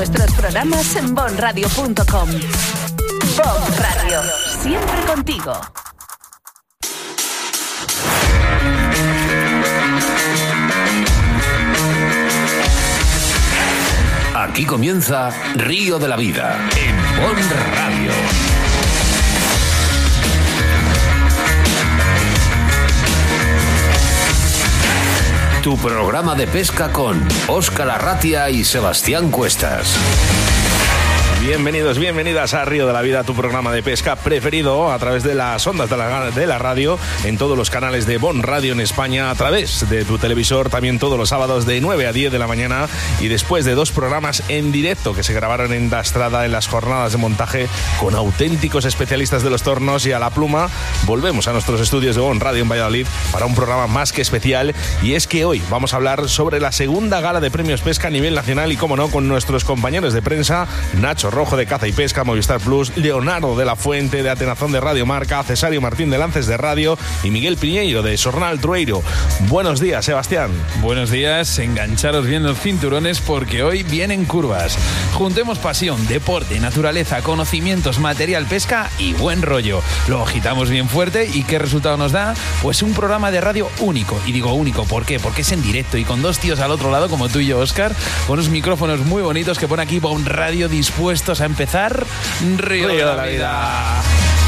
nuestros programas en bonradio.com. Bon Radio, siempre contigo. Aquí comienza Río de la Vida en Bon Radio. Tu programa de pesca con Óscar Arratia y Sebastián Cuestas. Bienvenidos, bienvenidas a Río de la Vida, tu programa de pesca preferido a través de las ondas de la radio, en todos los canales de Bon Radio en España, a través de tu televisor, también todos los sábados de 9 a 10 de la mañana, y después de 2 programas en directo que se grabaron en Dastrada en las jornadas de montaje con auténticos especialistas de los tornos y a la pluma, volvemos a nuestros estudios de Bon Radio en Valladolid para un programa más que especial, y es que hoy vamos a hablar sobre la segunda gala de premios pesca a nivel nacional y, como no, con nuestros compañeros de prensa, Nacho Rojo de Caza y Pesca, Movistar Plus, Leonardo de la Fuente de Atenazón de Radio Marca, Cesario Martín de Lances de Radio y Miguel Piñeiro de Sornal Trueiro. Buenos días, Sebastián. Buenos días, engancharos bien los cinturones porque hoy vienen curvas. Juntemos pasión, deporte, naturaleza, conocimientos, material, pesca y buen rollo. Lo agitamos bien fuerte y ¿qué resultado nos da? Pues un programa de radio único. Y digo único, ¿por qué? Porque es en directo y con 2 tíos al otro lado como tú y yo, Óscar, con unos micrófonos muy bonitos que pone aquí Bon Radio dispuestos a empezar Río de la Vida.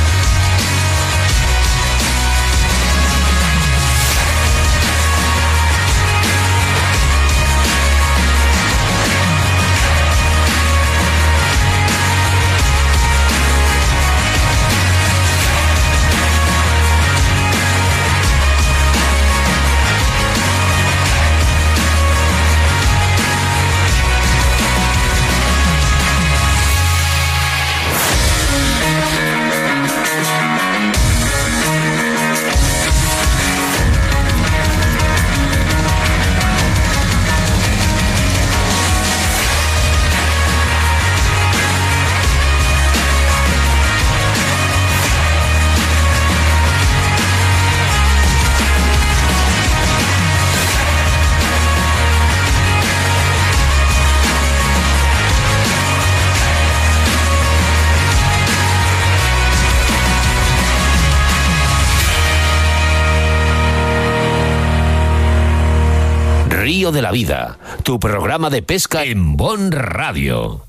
Río de la Vida, tu programa de pesca en Bon Radio.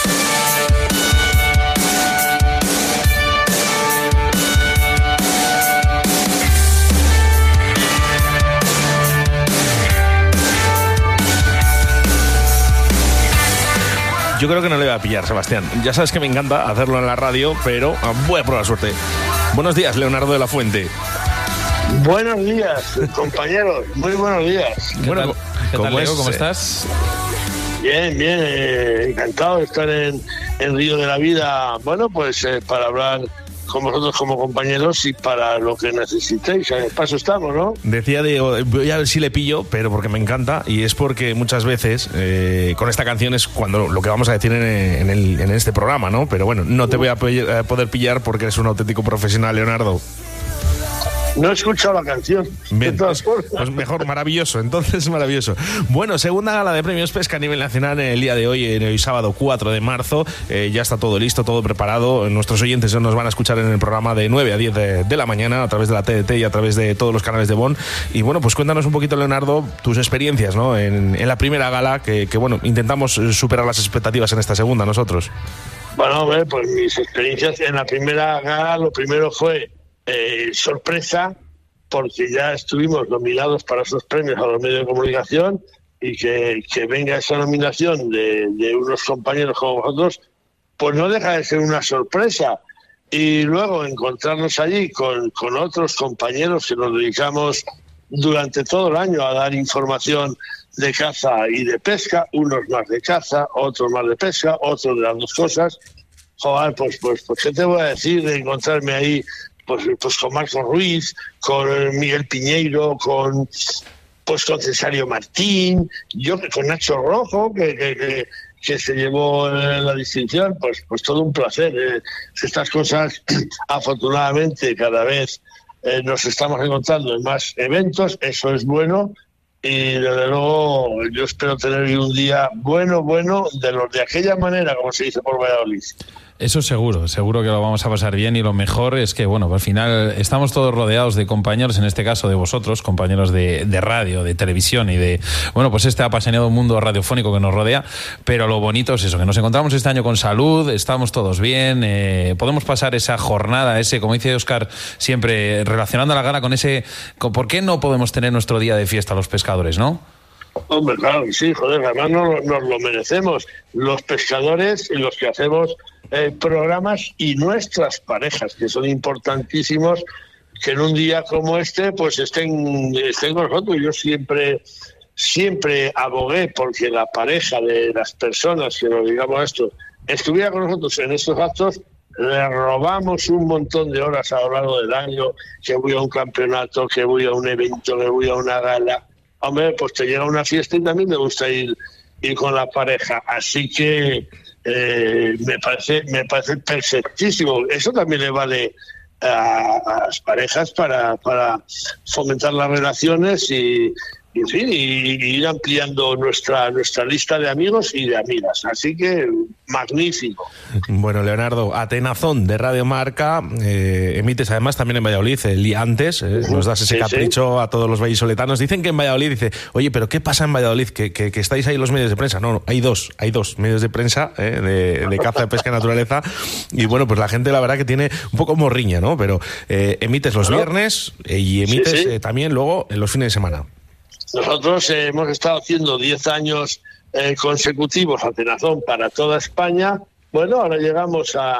Yo creo que no le voy a pillar, Sebastián. Ya sabes que me encanta hacerlo en la radio, pero voy a probar suerte. Buenos días, Leonardo de la Fuente. Buenos días, compañeros. Muy buenos días. Bueno, ¿Qué tal, Leo? ¿Cómo estás? Bien, bien. Encantado de estar en Río de la Vida. Bueno, pues para hablar con vosotros como compañeros y para lo que necesitéis. En el paso estamos, ¿no? Decía, voy a ver si le pillo, pero porque me encanta, y es porque muchas veces con esta canción es cuando lo que vamos a decir en este programa, ¿no? Pero bueno, no te voy a poder pillar porque eres un auténtico profesional, Leonardo. No he escuchado la canción. Bien, pues mejor, maravilloso, entonces maravilloso. Bueno, segunda gala de premios pesca a nivel nacional en el día de hoy sábado 4 de marzo. Ya está todo listo, todo preparado. Nuestros oyentes nos van a escuchar en el programa de 9 a 10 de la mañana a través de la TDT y a través de todos los canales de Bon. Y bueno, pues cuéntanos un poquito, Leonardo, tus experiencias, ¿no? En la primera gala, que bueno, intentamos superar las expectativas en esta segunda nosotros. Bueno, pues mis experiencias en la primera gala, lo primero fue sorpresa, porque ya estuvimos nominados para esos premios a los medios de comunicación, y que venga esa nominación de unos compañeros como vosotros, pues no deja de ser una sorpresa. Y luego encontrarnos allí con otros compañeros que nos dedicamos durante todo el año a dar información de caza y de pesca, unos más de caza, otros más de pesca, otros de las dos cosas. Joder, pues ¿qué te voy a decir de encontrarme ahí pues con Marcos Ruiz, con Miguel Piñeiro, con Cesario Martín, yo con Nacho Rojo, que se llevó la distinción, pues todo un placer. Estas cosas, afortunadamente, cada vez nos estamos encontrando en más eventos, eso es bueno, y desde luego yo espero tener un día bueno de los de aquella manera, como se dice por Valladolid. Eso seguro que lo vamos a pasar bien, y lo mejor es que, bueno, al final estamos todos rodeados de compañeros, en este caso de vosotros, compañeros de radio, de televisión y de, bueno, pues este apasionado mundo radiofónico que nos rodea, pero lo bonito es eso, que nos encontramos este año con salud, estamos todos bien, podemos pasar esa jornada, como dice Óscar, siempre relacionando la gala con ¿por qué no podemos tener nuestro día de fiesta los pescadores, no? Hombre, claro que sí, joder, además nos lo merecemos, los pescadores y los que hacemos programas, y nuestras parejas, que son importantísimos, que en un día como este pues estén con nosotros. Yo siempre abogué porque la pareja de las personas que nos digamos esto estuviera con nosotros en estos actos. Le robamos un montón de horas a lo largo del año, que voy a un campeonato, que voy a un evento, que voy a una gala. Hombre, pues te llega una fiesta y también me gusta ir con la pareja, así que me parece perfectísimo. Eso también le vale a las parejas para fomentar las relaciones y en fin, y ir ampliando nuestra lista de amigos y de amigas. Así que magnífico. Bueno, Leonardo, Atenazón de Radio Marca, emites además también en Valladolid, el día antes, nos das ese capricho a todos los vallisoletanos. Dicen que en Valladolid, dice, oye, pero ¿qué pasa en Valladolid? Que estáis ahí los medios de prensa. No, hay dos medios de prensa de caza, de pesca y naturaleza. Y bueno, pues la gente la verdad que tiene un poco morriña, ¿no? Pero emites los viernes y emites también luego en los fines de semana. Nosotros hemos estado haciendo 10 años consecutivos Atenazón para toda España. Bueno, ahora llegamos a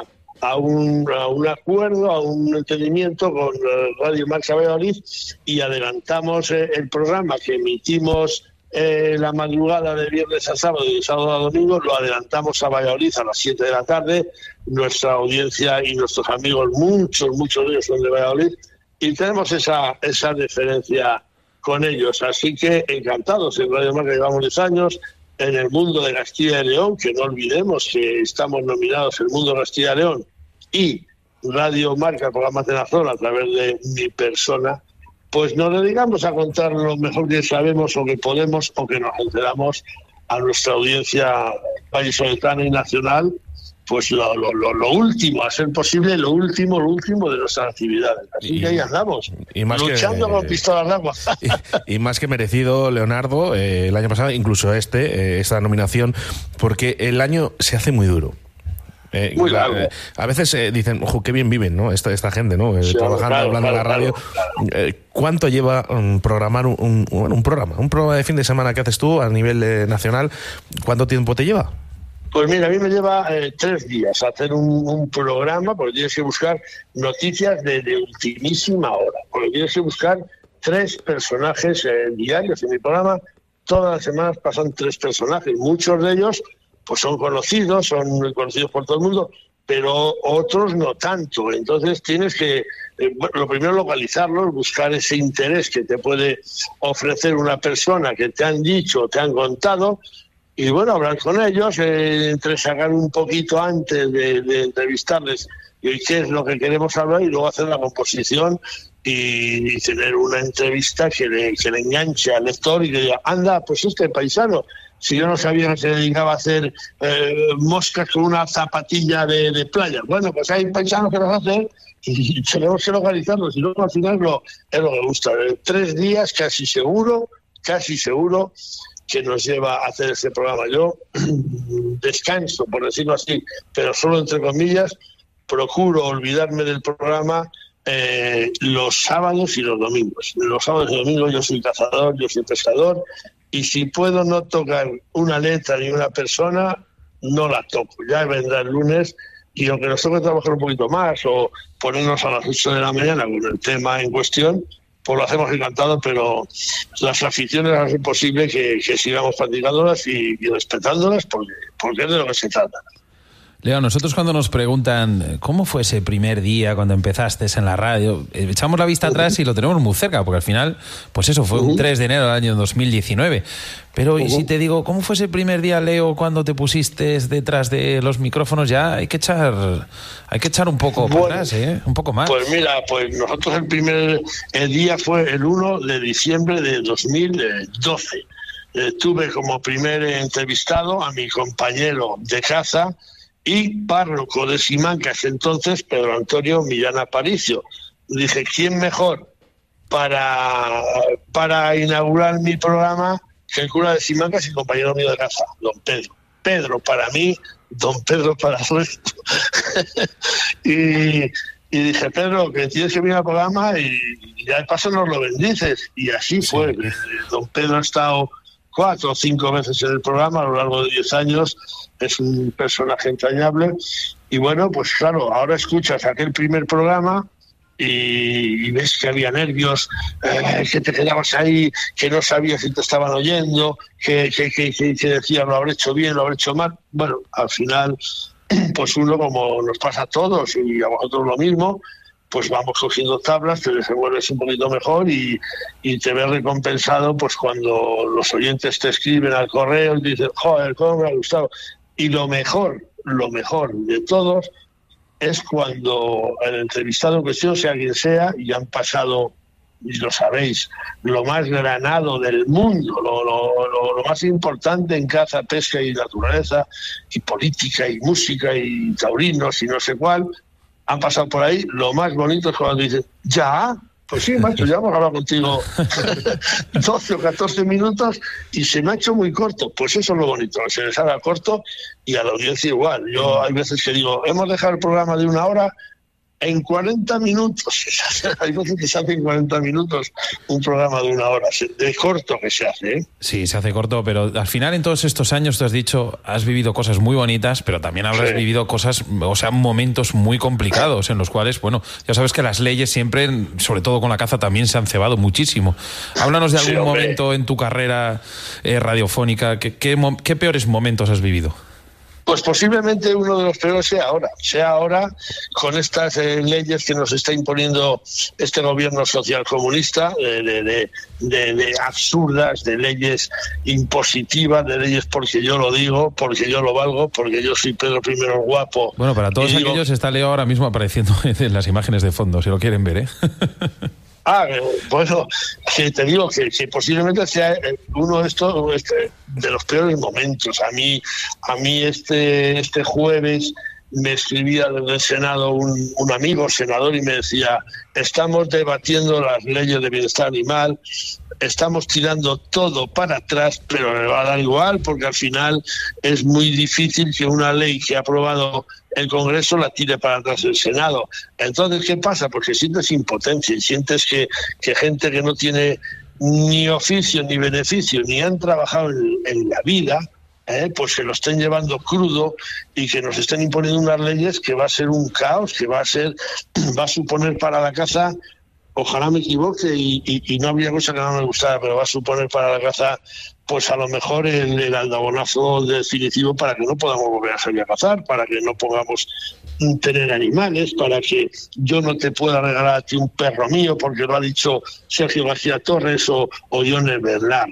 un acuerdo, a un entendimiento con Radio Marca Valladolid, y adelantamos el programa que emitimos la madrugada de viernes a sábado y de sábado a domingo, lo adelantamos a Valladolid a las 7 de la tarde. Nuestra audiencia y nuestros amigos, muchos de ellos son de Valladolid, y tenemos esa deferencia con ellos, así que encantados. En Radio Marca llevamos 10 años, en el mundo de Castilla y León, que no olvidemos que estamos nominados el mundo de Castilla y León, y Radio Marca, el programa Atenazón, a través de mi persona, pues nos dedicamos a contar lo mejor que sabemos o que podemos o que nos enteramos a nuestra audiencia vallisoletana y nacional, pues lo último, a ser posible, lo último de nuestras actividades. Así que ahí andamos, luchando con pistolas de agua. Y más que merecido, Leonardo, el año pasado, incluso esta nominación, porque el año se hace muy duro. Muy largo. A veces dicen, ojo, qué bien viven, ¿no? Esta gente, ¿no? Sí, trabajando, hablando en la radio. Claro. ¿Cuánto lleva programar un programa de fin de semana que haces tú a nivel nacional? ¿Cuánto tiempo te lleva? Pues mira, a mí me lleva 3 días hacer un programa, porque tienes que buscar noticias de ultimísima hora, porque tienes que buscar 3 personajes diarios en mi programa. Todas las semanas pasan 3 personajes, muchos de ellos pues son conocidos por todo el mundo, pero otros no tanto. Entonces tienes que, lo primero, localizarlos, buscar ese interés que te puede ofrecer una persona que te han dicho, te han contado, y bueno, hablar con ellos, entresacar un poquito antes de entrevistarles y qué es lo que queremos hablar, y luego hacer la composición y tener una entrevista que le enganche al lector y que diga, anda, pues este paisano, si yo no sabía que se dedicaba a hacer moscas con una zapatilla de playa. Bueno, pues hay paisanos que los hacen y tenemos que localizarlos, y luego al final es lo que me gusta. 3 días casi seguro que nos lleva a hacer este programa. Yo descanso, por decirlo así, pero solo entre comillas, procuro olvidarme del programa los sábados y los domingos. Los sábados y domingos yo soy cazador, yo soy pescador, y si puedo no tocar una letra ni una persona, no la toco. Ya vendrá el lunes, y aunque nos toque trabajar un poquito más o ponernos a las 8 de la mañana con el tema en cuestión, pues lo hacemos encantado, pero las aficiones hacen posible que sigamos practicándolas y respetándolas, porque es de lo que se trata. Leo, nosotros cuando nos preguntan cómo fue ese primer día cuando empezaste en la radio, echamos la vista atrás y lo tenemos muy cerca, porque al final, pues eso, fue un 3 de enero del año 2019. Pero y si te digo, ¿cómo fue ese primer día, Leo, cuando te pusiste detrás de los micrófonos? Ya hay que echar un poco para atrás, un poco más. Pues mira, pues nosotros el día fue el 1 de diciembre de 2012. Tuve como primer entrevistado a mi compañero de caza y párroco de Simancas entonces, Pedro Antonio Millán Aparicio. Dije, ¿quién mejor para inaugurar mi programa que el cura de Simancas y compañero mío de caza, don Pedro? Pedro para mí, don Pedro para el resto. y dije, Pedro, que tienes que venir al programa y ya de paso nos lo bendices. Y así fue. Don Pedro ha estado 4 o 5 veces en el programa a lo largo de 10 años. Es un personaje entrañable. Y bueno, pues claro, ahora escuchas aquel primer programa y ves que había nervios, que te quedabas ahí, que no sabías si te estaban oyendo, que decían, lo habré hecho bien, lo habré hecho mal. Bueno, al final, pues uno, como nos pasa a todos y a vosotros lo mismo, pues vamos cogiendo tablas, te desenvuelves un poquito mejor y te ves recompensado pues cuando los oyentes te escriben al correo y dicen, joder, cómo me ha gustado. Y lo mejor de todos es cuando el entrevistado en cuestión, sea quien sea, y han pasado, y lo sabéis, lo más granado del mundo, lo más importante en caza, pesca y naturaleza, y política y música y taurinos y no sé cuál, han pasado por ahí. Lo más bonito es cuando dicen, ¿ya? Pues sí, macho, ya hemos hablado contigo 12 o 14 minutos y se me ha hecho muy corto. Pues eso es lo bonito, se les haga corto y a la audiencia igual. Yo hay veces que digo, hemos dejado el programa de 1 hora en 40 minutos. Hay veces que se hace en 40 minutos un programa de 1 hora, de corto que se hace, ¿eh? Sí, se hace corto, pero al final en todos estos años, te has dicho, has vivido cosas muy bonitas, pero también habrás vivido cosas, o sea, momentos muy complicados en los cuales, bueno, ya sabes que las leyes siempre, sobre todo con la caza, también se han cebado muchísimo. Háblanos de algún momento en tu carrera radiofónica, ¿qué peores momentos has vivido? Pues posiblemente uno de los peores sea ahora con estas leyes que nos está imponiendo este gobierno social comunista, de absurdas, de leyes impositivas, de leyes porque yo lo digo, porque yo lo valgo, porque yo soy Pedro I el guapo. Bueno, para todos aquellos está Leo ahora mismo apareciendo en las imágenes de fondo, si lo quieren ver, ¿eh? Bueno, que te digo que posiblemente sea uno de estos de los peores momentos. A mí este jueves me escribía desde el Senado un amigo senador y me decía, estamos debatiendo las leyes de bienestar animal, estamos tirando todo para atrás, pero le va a dar igual porque al final es muy difícil que una ley que ha aprobado el Congreso la tire para atrás el Senado. Entonces, ¿qué pasa? Porque sientes impotencia y sientes que gente que no tiene ni oficio ni beneficio, ni han trabajado en la vida, pues se lo estén llevando crudo y que nos estén imponiendo unas leyes que va a ser un caos, que va a suponer para la caza, ojalá me equivoque y no habría cosa que no me gustara, pero va a suponer para la caza pues a lo mejor el aldabonazo definitivo para que no podamos volver a salir a cazar, para que no podamos tener animales, para que yo no te pueda regalar a ti un perro mío porque lo ha dicho Sergio García Torres o Ione Berlar.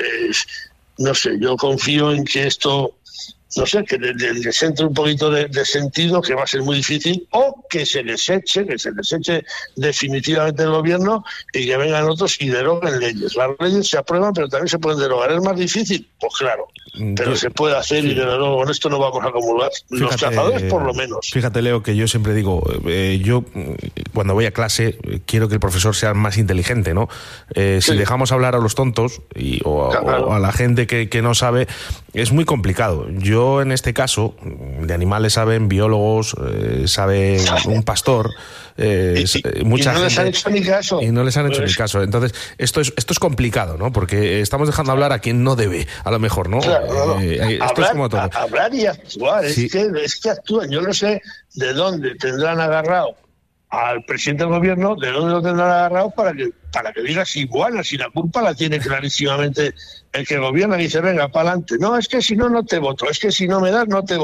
No sé, yo confío en que esto, no sé, que les entre un poquito de sentido, que va a ser muy difícil, o que se les eche definitivamente el gobierno y que vengan otros y deroguen leyes. Las leyes se aprueban, pero también se pueden derogar. ¿Es más difícil? Pues claro, pero se puede hacer y desde luego con esto no vamos a acumular. Los cazadores por lo menos. Fíjate, Leo, que yo siempre digo, yo cuando voy a clase quiero que el profesor sea más inteligente, ¿no? Si dejamos hablar a los tontos o a la gente que no sabe, es muy complicado. Yo en este caso, de animales saben biólogos, sabe un pastor, mucha gente. Y no les han hecho ni caso. Y no les han hecho ni caso. Entonces, esto es complicado, ¿no? Porque estamos dejando hablar a quien no debe, a lo mejor, ¿no? Claro, esto es como todo. Hablar y actuar, sí. es que actúan. Yo no sé de dónde tendrán agarrado al presidente del gobierno, de dónde lo tendrán agarrado para que diga si igual, si la culpa la tiene clarísimamente el que gobierna y dice, venga, para adelante. No, es que si no te voto, es que si no me das, no te voto.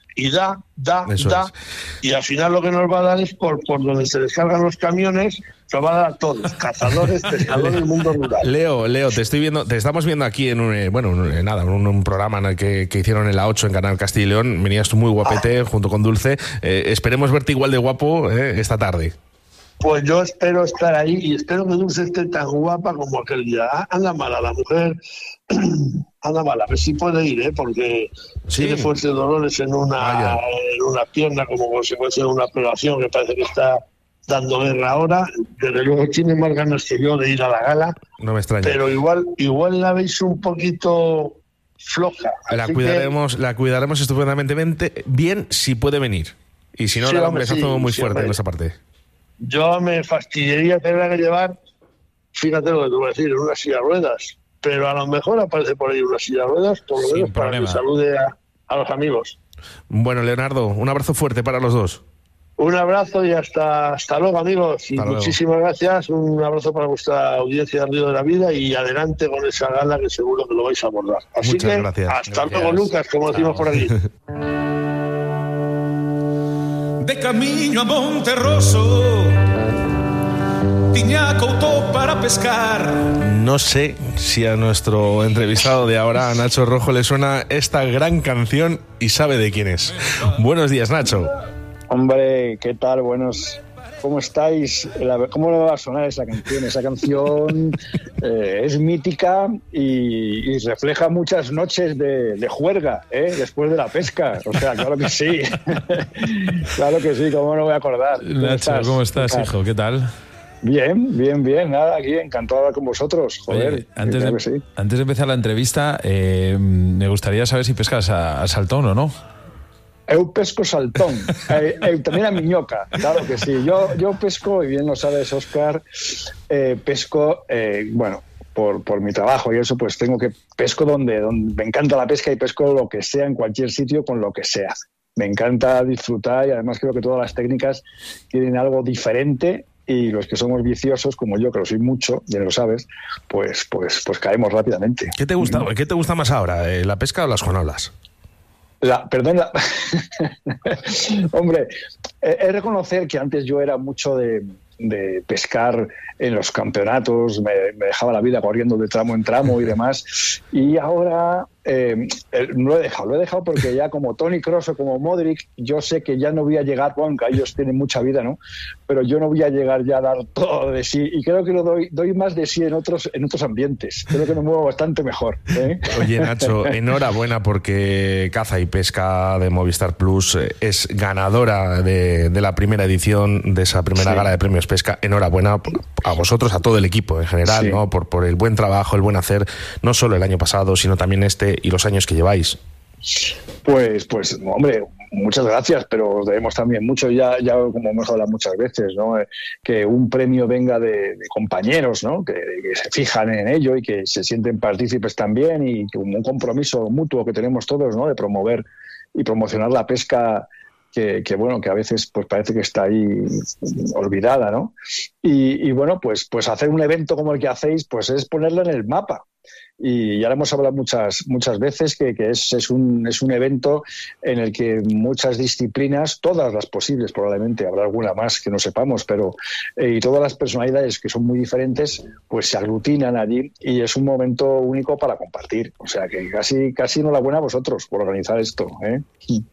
y da, Eso es. Y al final lo que nos va a dar es por donde se descargan los camiones, nos va a dar a todos, cazadores, pescadores, mundo rural. Leo, te estamos viendo aquí en un programa en el que hicieron en la 8 en Canal Castilla y León. Venías tú muy guapete junto con Dulce. Esperemos verte igual de guapo esta tarde. Pues yo espero estar ahí y espero que Dulce esté tan guapa como aquel día. Anda mala la mujer, anda mala, a ver si puede ir, porque tiene fuertes dolores en una pierna como consecuencia de una operación que parece que está dando guerra ahora. Desde luego tiene más ganas que yo de ir a la gala. No me extraña. Pero igual la veis un poquito floja. La cuidaremos estupendamente bien si puede venir. Y si no, le da un besazo muy fuerte en esa parte. Yo me fastidiaría tener que llevar, fíjate lo que te voy a decir, en una silla de ruedas. Pero a lo mejor aparece por ahí una silla de ruedas, por lo menos para que salude a los amigos. Bueno, Leonardo, un abrazo fuerte para los dos. Un abrazo y hasta luego, amigos. Y muchísimas gracias. Un abrazo para vuestra audiencia de Río de la Vida y adelante con esa gala que seguro que lo vais a abordar. Así Muchas que gracias. Hasta luego, Lucas, como decimos por aquí. De camino a Monterroso, tiña couto para pescar. No sé si a nuestro entrevistado de ahora, a Nacho Rojo, le suena esta gran canción y sabe de quién es. Buenos días, Nacho. Hombre, ¿qué tal? Buenos. ¿Cómo estáis? ¿Cómo le va a sonar esa canción? Esa canción es mítica y refleja muchas noches de juerga, después de la pesca. O sea, claro que sí. Claro que sí, ¿cómo no voy a acordar? Nacho, ¿cómo estás, hijo? ¿Qué tal? Bien. Nada, aquí encantado de hablar con vosotros. Joder, antes de empezar la entrevista, me gustaría saber si pescas a saltón o no. Eu pesco saltón, también a miñoca, claro que sí. Yo pesco, y bien lo sabes, Óscar, pesco, por mi trabajo y eso, pues pesco donde me encanta la pesca y pesco lo que sea, en cualquier sitio, con lo que sea. Me encanta disfrutar y además creo que todas las técnicas tienen algo diferente y los que somos viciosos, como yo, que lo soy mucho, ya lo sabes, pues caemos rápidamente. ¿Qué te gusta más ahora, la pesca o las jonolas? Hombre, he de reconocer que antes yo era mucho de pescar en los campeonatos, me dejaba la vida corriendo de tramo en tramo y demás, y ahora lo he dejado porque ya como Toni Kroos o como Modric, yo sé que ya no voy a llegar, bueno, que ellos tienen mucha vida, ¿no? Pero yo no voy a llegar ya a dar todo de sí, y creo que lo doy más de sí en otros ambientes. Creo que me muevo bastante mejor, ¿eh? Oye, Nacho, enhorabuena porque Caza y Pesca de Movistar Plus es ganadora de la primera edición de esa primera gala de premios pesca. Enhorabuena a vosotros, a todo el equipo en general, ¿no? Por el buen trabajo, el buen hacer, no solo el año pasado, sino también y los años que lleváis. Pues, hombre, muchas gracias, pero debemos también mucho, ya como hemos hablado muchas veces, ¿no? Que un premio venga de compañeros, ¿no? Que se fijan en ello y que se sienten partícipes también, y que un compromiso mutuo que tenemos todos, ¿no? De promover y promocionar la pesca que a veces pues parece que está ahí olvidada, ¿no? Y bueno, pues hacer un evento como el que hacéis, pues es ponerlo en el mapa. Y ya lo hemos hablado muchas veces que es un evento en el que muchas disciplinas, todas las posibles probablemente, habrá alguna más que no sepamos, pero y todas las personalidades que son muy diferentes, pues se aglutinan allí y es un momento único para compartir. O sea que casi enhorabuena a vosotros por organizar esto, ¿eh?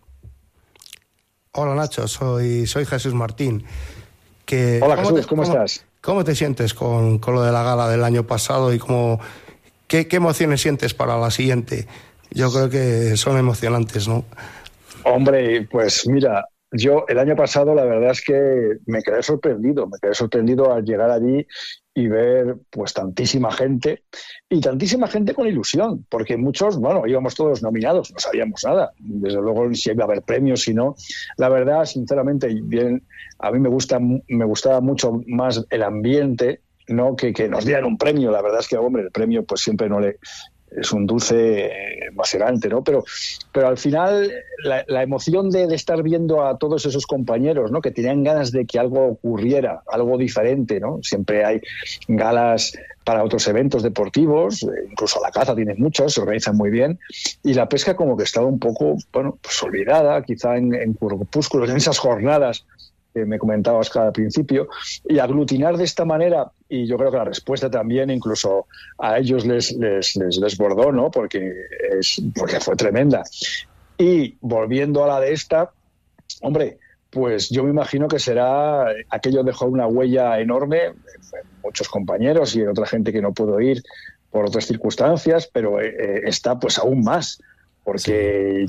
Hola Nacho, soy Jesús Martín. Hola Jesús, ¿cómo estás? ¿Cómo te sientes con lo de la gala del año pasado y qué emociones sientes para la siguiente? Yo creo que son emocionantes, ¿no? Hombre, pues mira, yo el año pasado la verdad es que me quedé sorprendido al llegar allí y ver pues tantísima gente con ilusión, porque muchos, íbamos todos nominados, no sabíamos nada, desde luego si iba a haber premios, si no. La verdad, sinceramente, bien, a mí me gustaba mucho más el ambiente, no que nos dieran un premio. La verdad es que, hombre, el premio pues siempre es un dulce emocionante, ¿no? Pero al final la emoción de estar viendo a todos esos compañeros, ¿no? Que tenían ganas de que algo ocurriera, algo diferente, ¿no? Siempre hay galas para otros eventos deportivos, incluso la caza tiene muchos, se organizan muy bien, y la pesca como que estaba un poco, bueno, pues olvidada, quizá en corpúsculos, en esas jornadas que me comentabas, Oscar, al principio, y aglutinar de esta manera, y yo creo que la respuesta también incluso a ellos les desbordó, ¿no? Porque fue tremenda. Y volviendo a la de esta, hombre, pues yo me imagino que aquello dejó una huella enorme en muchos compañeros y en otra gente que no pudo ir por otras circunstancias, pero está pues aún más, porque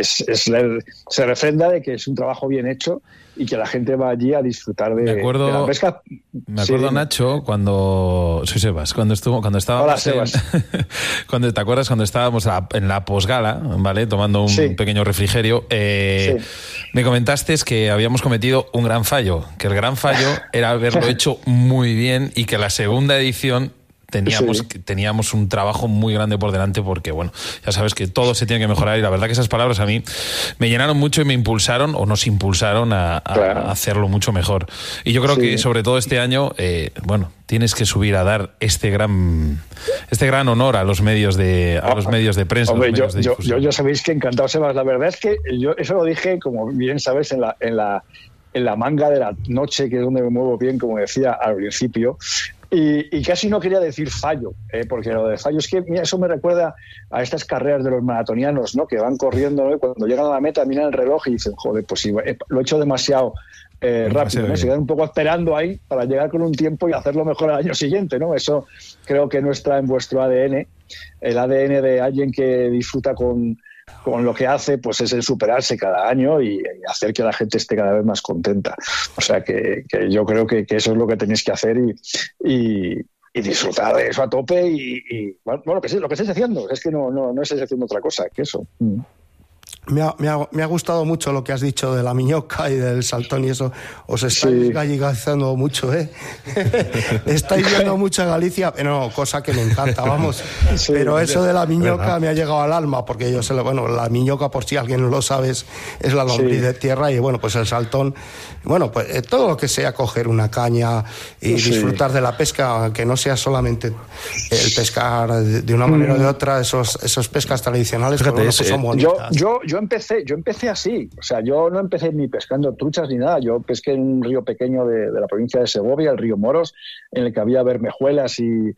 se refrenda de que es un trabajo bien hecho y que la gente va allí a disfrutar de la pesca. Me acuerdo, sí, Nacho, soy Sebas, cuando estábamos... Hola, Sebas. ¿Te acuerdas cuando estábamos en la posgala, ¿vale? Tomando un pequeño refrigerio? Me comentaste que habíamos cometido un gran fallo, que el gran fallo era haberlo hecho muy bien y que la segunda edición teníamos un trabajo muy grande por delante, porque bueno, ya sabes que todo se tiene que mejorar, y la verdad que esas palabras a mí me llenaron mucho y me impulsaron, o nos impulsaron a hacerlo mucho mejor. Y yo creo que sobre todo este año, tienes que subir a dar este gran honor a los medios de prensa. Hombre, yo sabéis que encantado, Sebas. La verdad es que yo eso lo dije, como bien sabes, en la manga de la noche, que es donde me muevo bien, como decía al principio. Y casi no quería decir fallo, porque lo de fallo es que eso me recuerda a estas carreras de los maratonianos, ¿no? Que van corriendo, ¿no? Y cuando llegan a la meta miran el reloj y dicen, joder, pues sí, lo he hecho demasiado rápido, ¿no? Se quedan un poco esperando ahí para llegar con un tiempo y hacerlo mejor al año siguiente, ¿no? Eso creo que no está en vuestro ADN. El ADN de alguien que disfruta con lo que hace, pues es el superarse cada año y hacer que la gente esté cada vez más contenta. O sea que yo creo que eso es lo que tenéis que hacer y disfrutar de eso a tope y bueno, lo que estáis haciendo, es que no estáis haciendo otra cosa que eso. Me ha gustado mucho lo que has dicho de la miñoca y del saltón y eso. Os estáis gallegizando mucho, ¿eh? Estáis viendo mucho a Galicia, pero cosa que me encanta, vamos. Sí, pero eso de la miñoca me ha llegado al alma, porque yo sé, la miñoca, por si alguien no lo sabe, es la lombriz de tierra, y bueno, pues el saltón, bueno, pues todo lo que sea coger una caña y disfrutar de la pesca, aunque no sea solamente el pescar de una manera o de otra, esos pescas tradicionales. Fíjate, pues son bonitas. Yo empecé así, o sea, yo no empecé ni pescando truchas ni nada. Yo pesqué en un río pequeño de la provincia de Segovia, el río Moros, en el que había bermejuelas y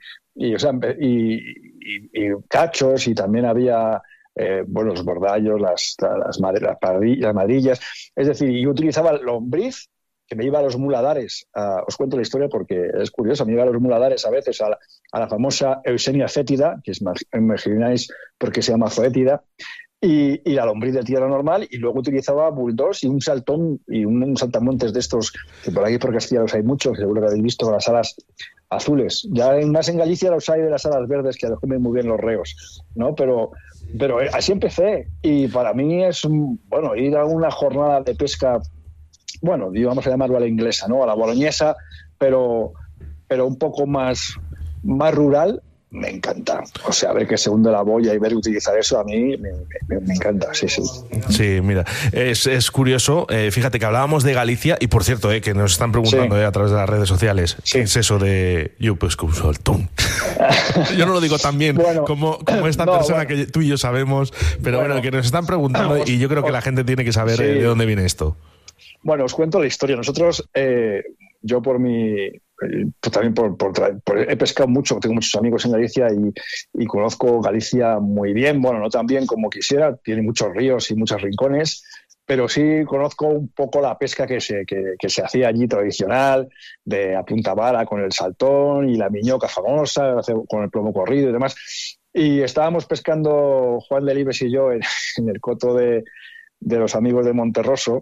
cachos, y también había los bordallos, las madrillas. Es decir, yo utilizaba lombriz, que me iba a los muladares. Os cuento la historia porque es curioso. Me iba a los muladares a veces a la famosa Eusenia fétida, que imagináis por qué se llama foétida, y la lombriz de tierra normal, y luego utilizaba bulldogs y un saltón y un saltamontes de estos, que por aquí por Castilla los hay muchos, que seguro que habéis visto, con las alas azules. Ya más en Galicia los hay de las alas verdes, que comen muy bien los reos, ¿no? Pero así empecé, y para mí es ir a una jornada de pesca, vamos a llamarlo a la inglesa, ¿no? A la boloñesa, pero un poco más rural. Me encanta. O sea, ver que se hunde la boya y ver utilizar eso, a mí me encanta, sí. Sí, mira, es curioso. Fíjate que hablábamos de Galicia y, por cierto, que nos están preguntando a través de las redes sociales, ¿qué es eso de yo pesco un saltón? Yo no lo digo tan bien como esta persona que tú y yo sabemos, pero que nos están preguntando, y yo creo que la gente tiene que saber de dónde viene esto. Bueno, os cuento la historia. Nosotros, yo por mi... también he pescado mucho, tengo muchos amigos en Galicia y conozco Galicia muy bien, no tan bien como quisiera, tiene muchos ríos y muchos rincones, pero sí conozco un poco la pesca que se hacía allí tradicional, de a punta vara con el saltón y la miñoca famosa, con el plomo corrido y demás. Y estábamos pescando Juan Delibes y yo en el coto de los amigos de Monterroso,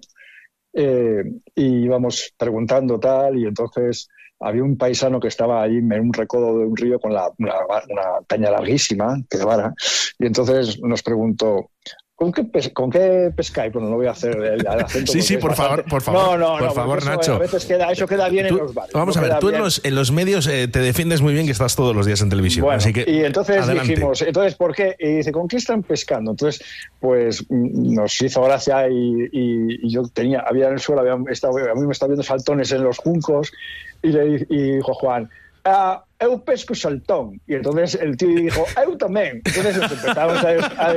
y íbamos preguntando tal, y entonces había un paisano que estaba allí en un recodo de un río con una caña larguísima, que de vara, y entonces nos preguntó, ¿con qué pescáis? Bueno, no voy a hacer el acento. Sí, por favor, Nacho. A veces eso queda bien en los bares. Vamos a ver, tú en los medios te defiendes muy bien, que estás todos los días en televisión. Así que, y entonces adelante. dijimos, ¿por qué? Y dice, ¿con qué están pescando? Entonces, pues nos hizo gracia y yo había en el suelo, a mí me estaba viendo saltones en los juncos, y dijo Juan, eu pesco saltón. Y entonces el tío dijo, eu también. Entonces nos empezamos a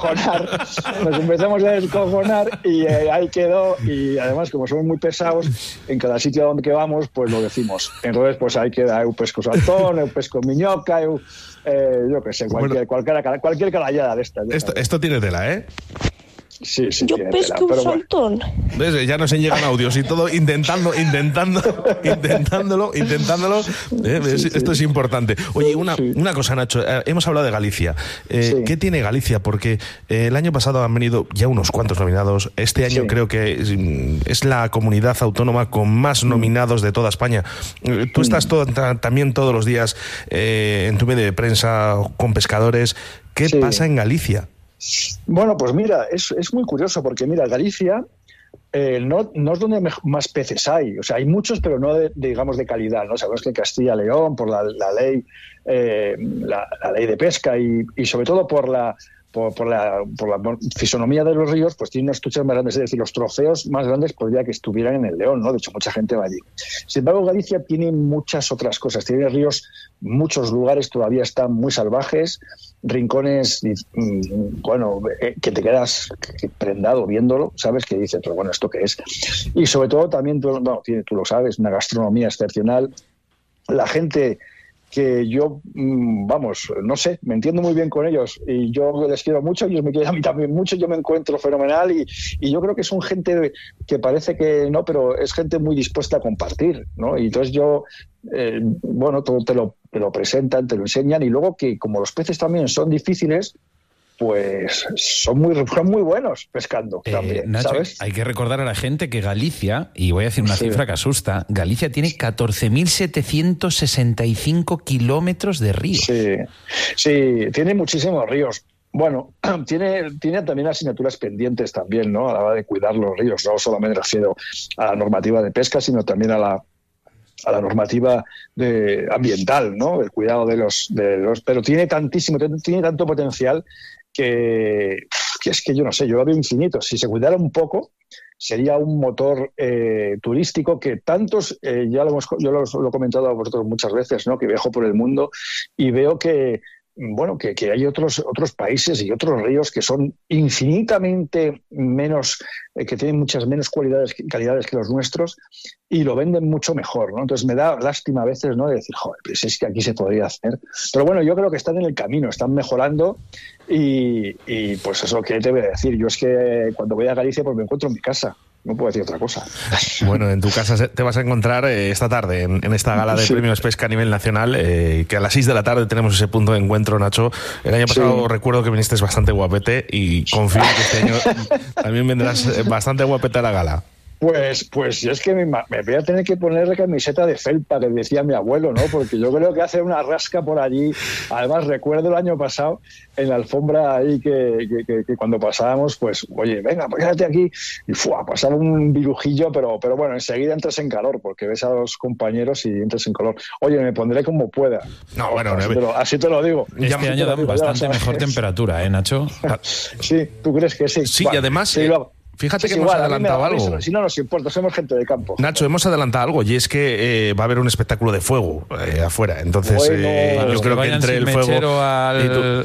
descojonar y ahí quedó. Y además, como somos muy pesados, en cada sitio donde que vamos, pues lo decimos. Entonces, pues ahí queda, eu pesco saltón, eu pesco miñoca, yo qué sé, cualquier carallada de esta. Esto tiene tela, ¿eh? Sí, yo pesco un saltón. ¿Ves? Ya nos llegan audios y todo intentándolo. Esto es importante. Oye, una cosa, Nacho. Hemos hablado de Galicia. ¿Qué tiene Galicia? Porque el año pasado han venido ya unos cuantos nominados. Este año creo que es la comunidad autónoma con más nominados de toda España. Tú estás también todos los días en tu medio de prensa con pescadores. ¿Qué pasa en Galicia? Bueno, pues mira, es muy curioso porque, mira, Galicia no es donde más peces hay. O sea, hay muchos, pero no digamos de calidad, ¿no? Sabemos que Castilla y León, por la ley de pesca y sobre todo por la fisonomía de los ríos, pues tiene unas truchas más grandes, es decir, los trofeos más grandes podría que estuvieran en el León, ¿no? De hecho, mucha gente va allí. Sin embargo, Galicia tiene muchas otras cosas. Tiene ríos, muchos lugares todavía están muy salvajes, rincones, que te quedas prendado viéndolo, ¿sabes? Que dices, pero bueno, ¿esto qué es? Y sobre todo también, tú lo sabes, una gastronomía excepcional. La gente que yo, no sé, me entiendo muy bien con ellos y yo les quiero mucho, ellos me quieren a mí también mucho, yo me encuentro fenomenal y yo creo que son gente que parece que no, pero es gente muy dispuesta a compartir, ¿no? Y entonces yo, todo te lo presentan, te lo enseñan y luego que como los peces también son difíciles, pues son muy buenos pescando también, Nacho, ¿sabes? Hay que recordar a la gente que Galicia, y voy a decir una cifra que asusta, Galicia tiene 14.765 kilómetros de río. Sí, tiene muchísimos ríos. Bueno, tiene también asignaturas pendientes también, ¿no? A la hora de cuidar los ríos. No solamente me refiero a la normativa de pesca, sino también a la normativa ambiental, ¿no? El cuidado de los pero tiene tanto potencial que es que yo no sé, yo lo veo infinito. Si se cuidara un poco, sería un motor turístico que tantos, yo lo he comentado a vosotros muchas veces, ¿no? Que viajo por el mundo y veo que hay otros países y otros ríos que son infinitamente menos, que tienen muchas menos calidades que los nuestros y lo venden mucho mejor, ¿no? Entonces me da lástima a veces, ¿no? De decir, joder, pues es que aquí se podría hacer. Pero bueno, yo creo que están en el camino, están mejorando y pues eso que te voy a decir. Yo es que cuando voy a Galicia pues me encuentro en mi casa. No puedo decir otra cosa. Bueno, en tu casa te vas a encontrar esta tarde en esta gala de premios pesca a nivel nacional, que a las 6 de la tarde tenemos ese punto de encuentro, Nacho. El año pasado recuerdo que viniste bastante guapete y confío que este año también vendrás bastante guapete a la gala. Pues yo es que me voy a tener que poner la camiseta de felpa que decía mi abuelo, ¿no? Porque yo creo que hace una rasca por allí. Además, recuerdo el año pasado en la alfombra ahí que cuando pasábamos, pues, oye, venga, pues quédate aquí. Y pasaba un virujillo, pero bueno, enseguida entras en calor porque ves a los compañeros y entras en calor. Oye, me pondré como pueda. No, bueno, así te lo digo. Este año da bastante mejor temperatura, Nacho? Sí, ¿tú crees que sí? Sí, y además... Fíjate que hemos adelantado algo. Si no nos importa, somos gente de campo. Nacho, hemos adelantado algo y es que va a haber un espectáculo de fuego afuera. Entonces, yo creo que entre el fuego a la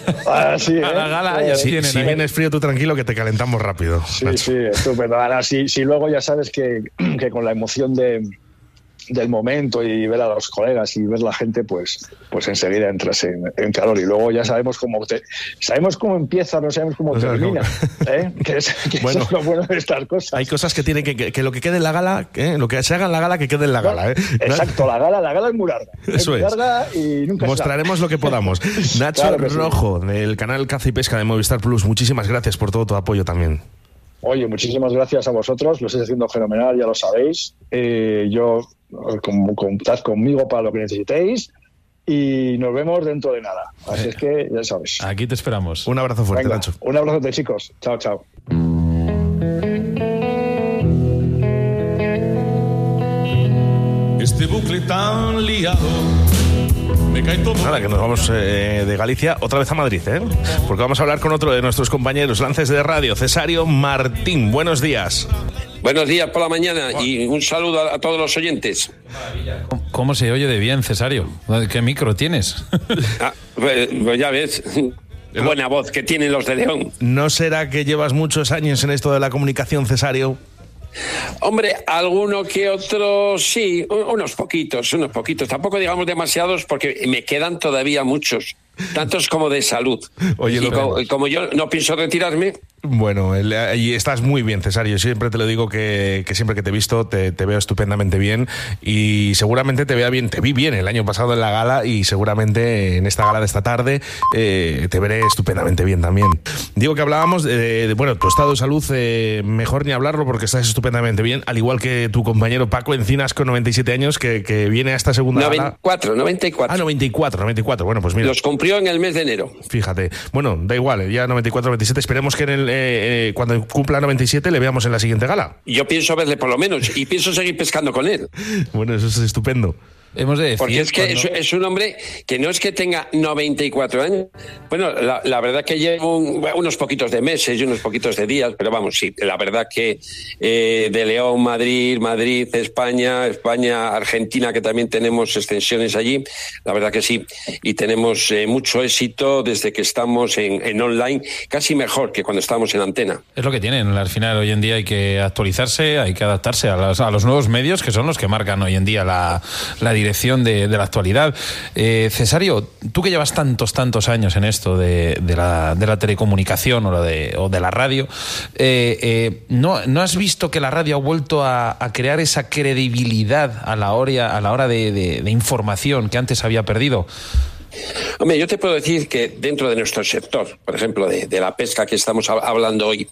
gala, si vienes frío, tú tranquilo que te calentamos rápido. Sí, estupendo. Ahora, si luego ya sabes que con la emoción del momento y ver a los colegas y ver la gente, pues enseguida entras en calor y luego ya sabemos cómo empieza, no sabemos cómo termina, que eso es lo bueno de estas cosas. Hay cosas que tienen que lo que quede en la gala, lo que se haga en la gala, que quede en la gala. Exacto, la gala es muy larga. Eso es. Y nunca mostraremos lo que podamos. Nacho Rojo, del canal Caza y Pesca de Movistar Plus, muchísimas gracias por todo tu apoyo también. Oye, muchísimas gracias a vosotros, lo estáis haciendo fenomenal, ya lo sabéis. Contad conmigo para lo que necesitéis y nos vemos dentro de nada. Así es que ya sabes. Aquí te esperamos. Un abrazo fuerte, Venga, Nacho. Un abrazo, chicos. Chao, chao. Este bucle tan liado. Nada, que nos vamos de Galicia otra vez a Madrid, porque vamos a hablar con otro de nuestros compañeros lances de radio, Cesario Martín. Buenos días. Buenos días por la mañana y un saludo a todos los oyentes. ¿Cómo se oye de bien, Cesario? ¿Qué micro tienes? Pues ya ves, buena voz que tienen los de León. ¿No será que llevas muchos años en esto de la comunicación, Cesario? Hombre, alguno que otro sí, unos poquitos. Tampoco digamos demasiados porque me quedan todavía muchos, tantos como de salud. Oye, como yo no pienso retirarme. Bueno, y estás muy bien, Cesario. Siempre te lo digo que siempre que te he visto te veo estupendamente bien y seguramente te vea bien. Te vi bien el año pasado en la gala y seguramente en esta gala de esta tarde te veré estupendamente bien también. Digo que hablábamos de tu estado de salud, mejor ni hablarlo porque estás estupendamente bien, al igual que tu compañero Paco Encinas con 97 años que viene a esta segunda gala. 94. Ah, 94. Bueno, pues mira. Los cumplió en el mes de enero. Fíjate. Bueno, da igual, ya 94, 97. Esperemos que cuando cumpla 97 le veamos en la siguiente gala. Yo pienso verle por lo menos y pienso seguir pescando con él. Bueno, eso es estupendo. Hemos de decir, porque es que es un hombre que no es que tenga 94 años. Bueno, la verdad que llevo unos poquitos de meses y unos poquitos de días, pero vamos, sí, la verdad que de León, Madrid, España, Argentina, que también tenemos extensiones allí, la verdad que sí, y tenemos mucho éxito desde que estamos en online, casi mejor que cuando estábamos en antena. Es lo que tienen, al final hoy en día hay que actualizarse, hay que adaptarse a los nuevos medios que son los que marcan hoy en día la dirección de la actualidad. Cesario, tú que llevas tantos años en esto de la telecomunicación o de la radio, ¿no has visto que la radio ha vuelto a crear esa credibilidad a la hora de información que antes había perdido? Hombre, yo te puedo decir que dentro de nuestro sector, por ejemplo, de la pesca que estamos hablando hoy,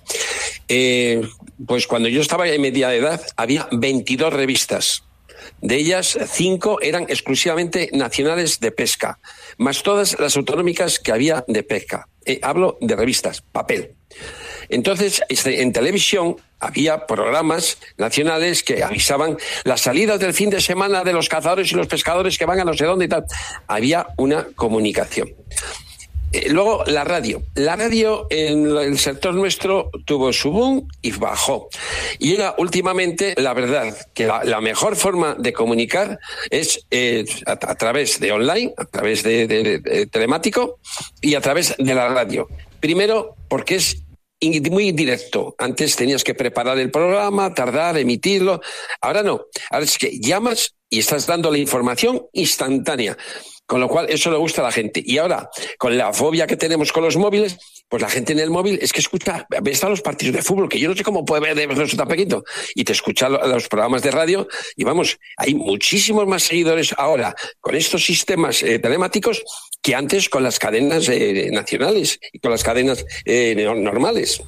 pues cuando yo estaba en media edad había 22 revistas. De ellas, 5 eran exclusivamente nacionales de pesca, más todas las autonómicas que había de pesca. Hablo de revistas, papel. Entonces, en televisión había programas nacionales que avisaban las salidas del fin de semana de los cazadores y los pescadores que van a no sé dónde y tal. Había una comunicación. Luego la radio en el sector nuestro tuvo su boom y bajó. Y era últimamente, la verdad, que la mejor forma de comunicar es a través de online, a través de telemático y a través de la radio. Primero, porque es muy directo. Antes tenías que preparar el programa, tardar, emitirlo. Ahora no. Ahora es que llamas y estás dando la información instantánea. Con lo cual, eso le gusta a la gente. Y ahora, con la fobia que tenemos con los móviles, pues la gente en el móvil es que escucha, está los partidos de fútbol, que yo no sé cómo puede ver de eso tan pequeño, y te escucha los programas de radio, y vamos, hay muchísimos más seguidores ahora con estos sistemas telemáticos que antes con las cadenas nacionales y con las cadenas normales.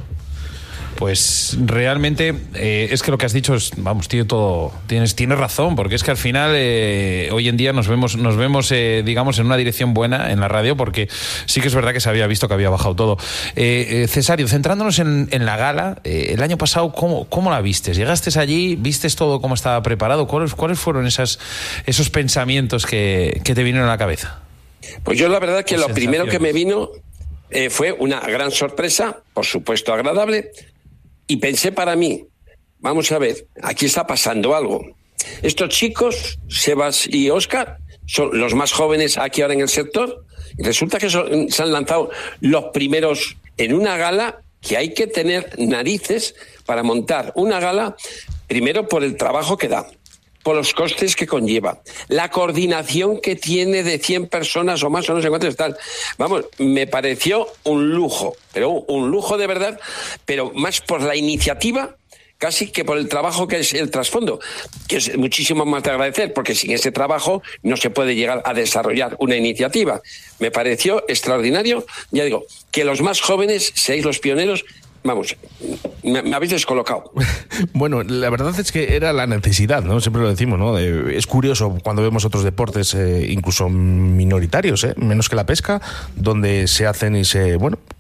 Pues realmente es que lo que has dicho es, vamos, tienes razón, porque es que al final hoy en día nos vemos digamos en una dirección buena en la radio, porque sí que es verdad que se había visto que había bajado todo. Cesario, centrándonos en la gala, el año pasado, ¿cómo la vistes? ¿Llegaste allí? ¿Vistes todo cómo estaba preparado? ¿Cuáles fueron esos pensamientos que te vinieron a la cabeza? Pues yo la verdad que lo primero que me vino fue una gran sorpresa, por supuesto agradable. Y pensé para mí, vamos a ver, aquí está pasando algo. Estos chicos, Sebas y Óscar, son los más jóvenes aquí ahora en el sector, y resulta que se han lanzado los primeros en una gala que hay que tener narices para montar una gala, primero por el trabajo que da, por los costes que conlleva, la coordinación que tiene de 100 personas o más o no sé cuántos tal. Vamos, me pareció un lujo, pero un lujo de verdad, pero más por la iniciativa casi que por el trabajo que es el trasfondo, que es muchísimo más de agradecer, porque sin ese trabajo no se puede llegar a desarrollar una iniciativa. Me pareció extraordinario, ya digo, que los más jóvenes seáis los pioneros. Vamos, me habéis descolocado. Bueno, la verdad es que era la necesidad, ¿no? Siempre lo decimos, ¿no? Es curioso cuando vemos otros deportes, incluso minoritarios, menos que la pesca, donde se hacen y se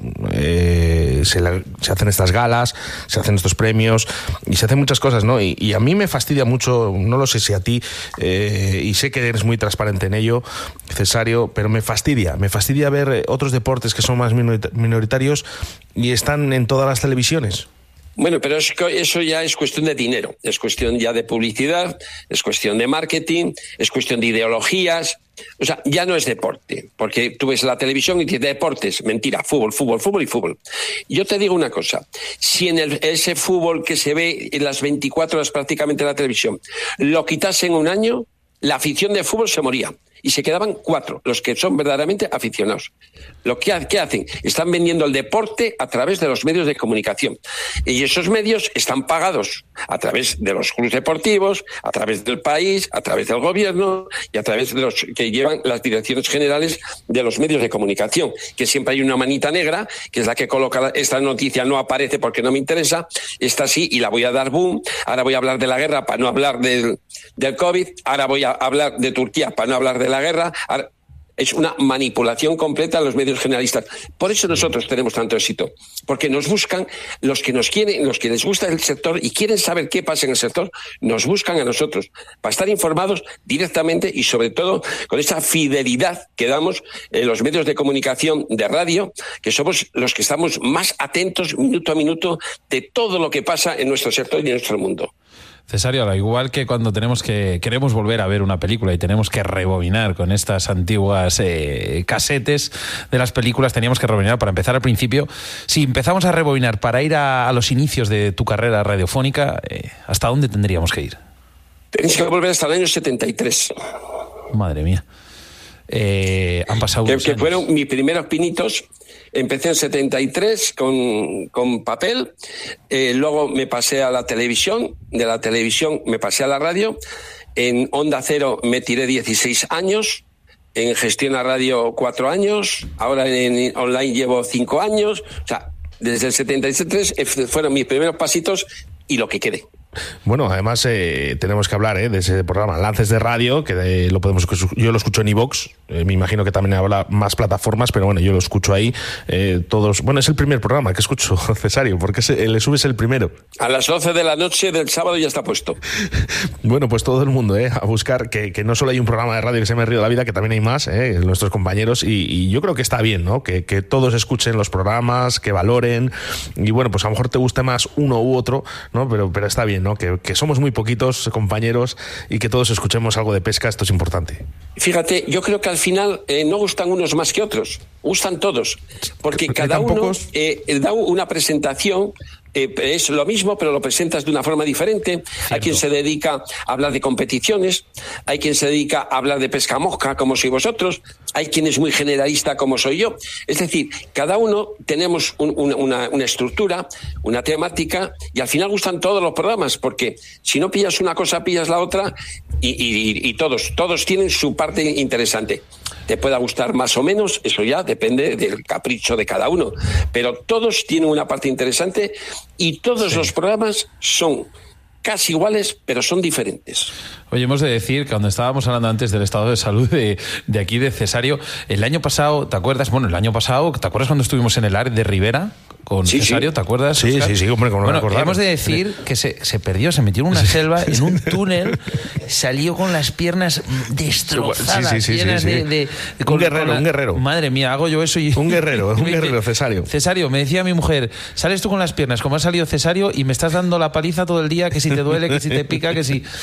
hacen estas galas, se hacen estos premios y se hacen muchas cosas, ¿no? Y a mí me fastidia mucho, no lo sé si a ti, y sé que eres muy transparente en ello, Cesario, pero me fastidia ver otros deportes que son más minoritarios y están en todas las televisiones. Bueno, pero eso ya es cuestión de dinero, es cuestión ya de publicidad, es cuestión de marketing, es cuestión de ideologías. O sea, ya no es deporte, porque tú ves la televisión y dices deportes, mentira, fútbol, fútbol, fútbol y fútbol. Yo te digo una cosa, si en ese fútbol que se ve en las 24 horas prácticamente en la televisión, lo quitasen un año, la afición de fútbol se moría. Y se quedaban 4, los que son verdaderamente aficionados. ¿Qué hacen? Están vendiendo el deporte a través de los medios de comunicación. Y esos medios están pagados a través de los clubes deportivos, a través del país, a través del gobierno y a través de los que llevan las direcciones generales de los medios de comunicación. Que siempre hay una manita negra, que es la que coloca esta noticia, no aparece porque no me interesa, esta sí, y la voy a dar boom. Ahora voy a hablar de la guerra para no hablar del COVID. Ahora voy a hablar de Turquía para no hablar de la guerra. Es una manipulación completa de los medios generalistas. Por eso nosotros tenemos tanto éxito, porque nos buscan los que nos quieren, los que les gusta el sector y quieren saber qué pasa en el sector, nos buscan a nosotros para estar informados directamente y sobre todo con esa fidelidad que damos en los medios de comunicación de radio, que somos los que estamos más atentos minuto a minuto de todo lo que pasa en nuestro sector y en nuestro mundo. Cesario, al igual que cuando queremos volver a ver una película y tenemos que rebobinar con estas antiguas casetes de las películas, teníamos que rebobinar para empezar al principio. Si empezamos a rebobinar para ir a los inicios de tu carrera radiofónica, ¿hasta dónde tendríamos que ir? Tenéis que volver hasta el año 73. Madre mía. Han pasado unos años. Fueron mis primeros pinitos. Empecé en 73 con papel, luego me pasé a la televisión, de la televisión me pasé a la radio, en Onda Cero me tiré 16 años, en Gestión a Radio 4 años, ahora en online llevo 5 años, o sea, desde el 73 fueron mis primeros pasitos y lo que quede. Bueno, además tenemos que hablar de ese programa Lances de Radio, que yo lo escucho en iVoox, me imagino que también habrá más plataformas, pero bueno, yo lo escucho ahí todos. Bueno, es el primer programa que escucho, Cesario, porque le subes el primero. A las 12 de la noche del sábado ya está puesto. Bueno, pues todo el mundo a buscar que no solo hay un programa de radio que se llama Río de la Vida, que también hay más, nuestros compañeros, y yo creo que está bien, ¿no? Que todos escuchen los programas, que valoren, y bueno, pues a lo mejor te guste más uno u otro, ¿no? Pero está bien, ¿no? Que somos muy poquitos compañeros y que todos escuchemos algo de pesca, esto es importante. Fíjate, yo creo que al final no gustan unos más que otros, gustan todos, porque cada uno da una presentación. Es lo mismo, pero lo presentas de una forma diferente. Cierto. Hay quien se dedica a hablar de competiciones, hay quien se dedica a hablar de pesca mosca, como sois vosotros, hay quien es muy generalista, como soy yo. Es decir, cada uno tenemos una estructura, una temática, y al final gustan todos los programas, porque si no pillas una cosa, pillas la otra, y todos tienen su parte interesante. Te pueda gustar más o menos, eso ya depende del capricho de cada uno, pero todos tienen una parte interesante y todos los programas son casi iguales, pero son diferentes. Oye, hemos de decir que cuando estábamos hablando antes del estado de salud de aquí de Cesario, el año pasado, ¿te acuerdas? Bueno, el año pasado, ¿te acuerdas cuando estuvimos en el AR de Rivera? Con Cesario, sí. ¿Te acuerdas? Sí, Oscar? Sí, hombre, como no me acordaba. Hemos de decir que se perdió, se metió en una selva, en un túnel, salió con las piernas destrozadas, llenas de un guerrero. Madre mía, hago yo eso y... Un guerrero, Cesario. Cesario, me decía mi mujer, sales tú con las piernas, como ha salido Cesario, y me estás dando la paliza todo el día, que si te duele, que si te pica, que si...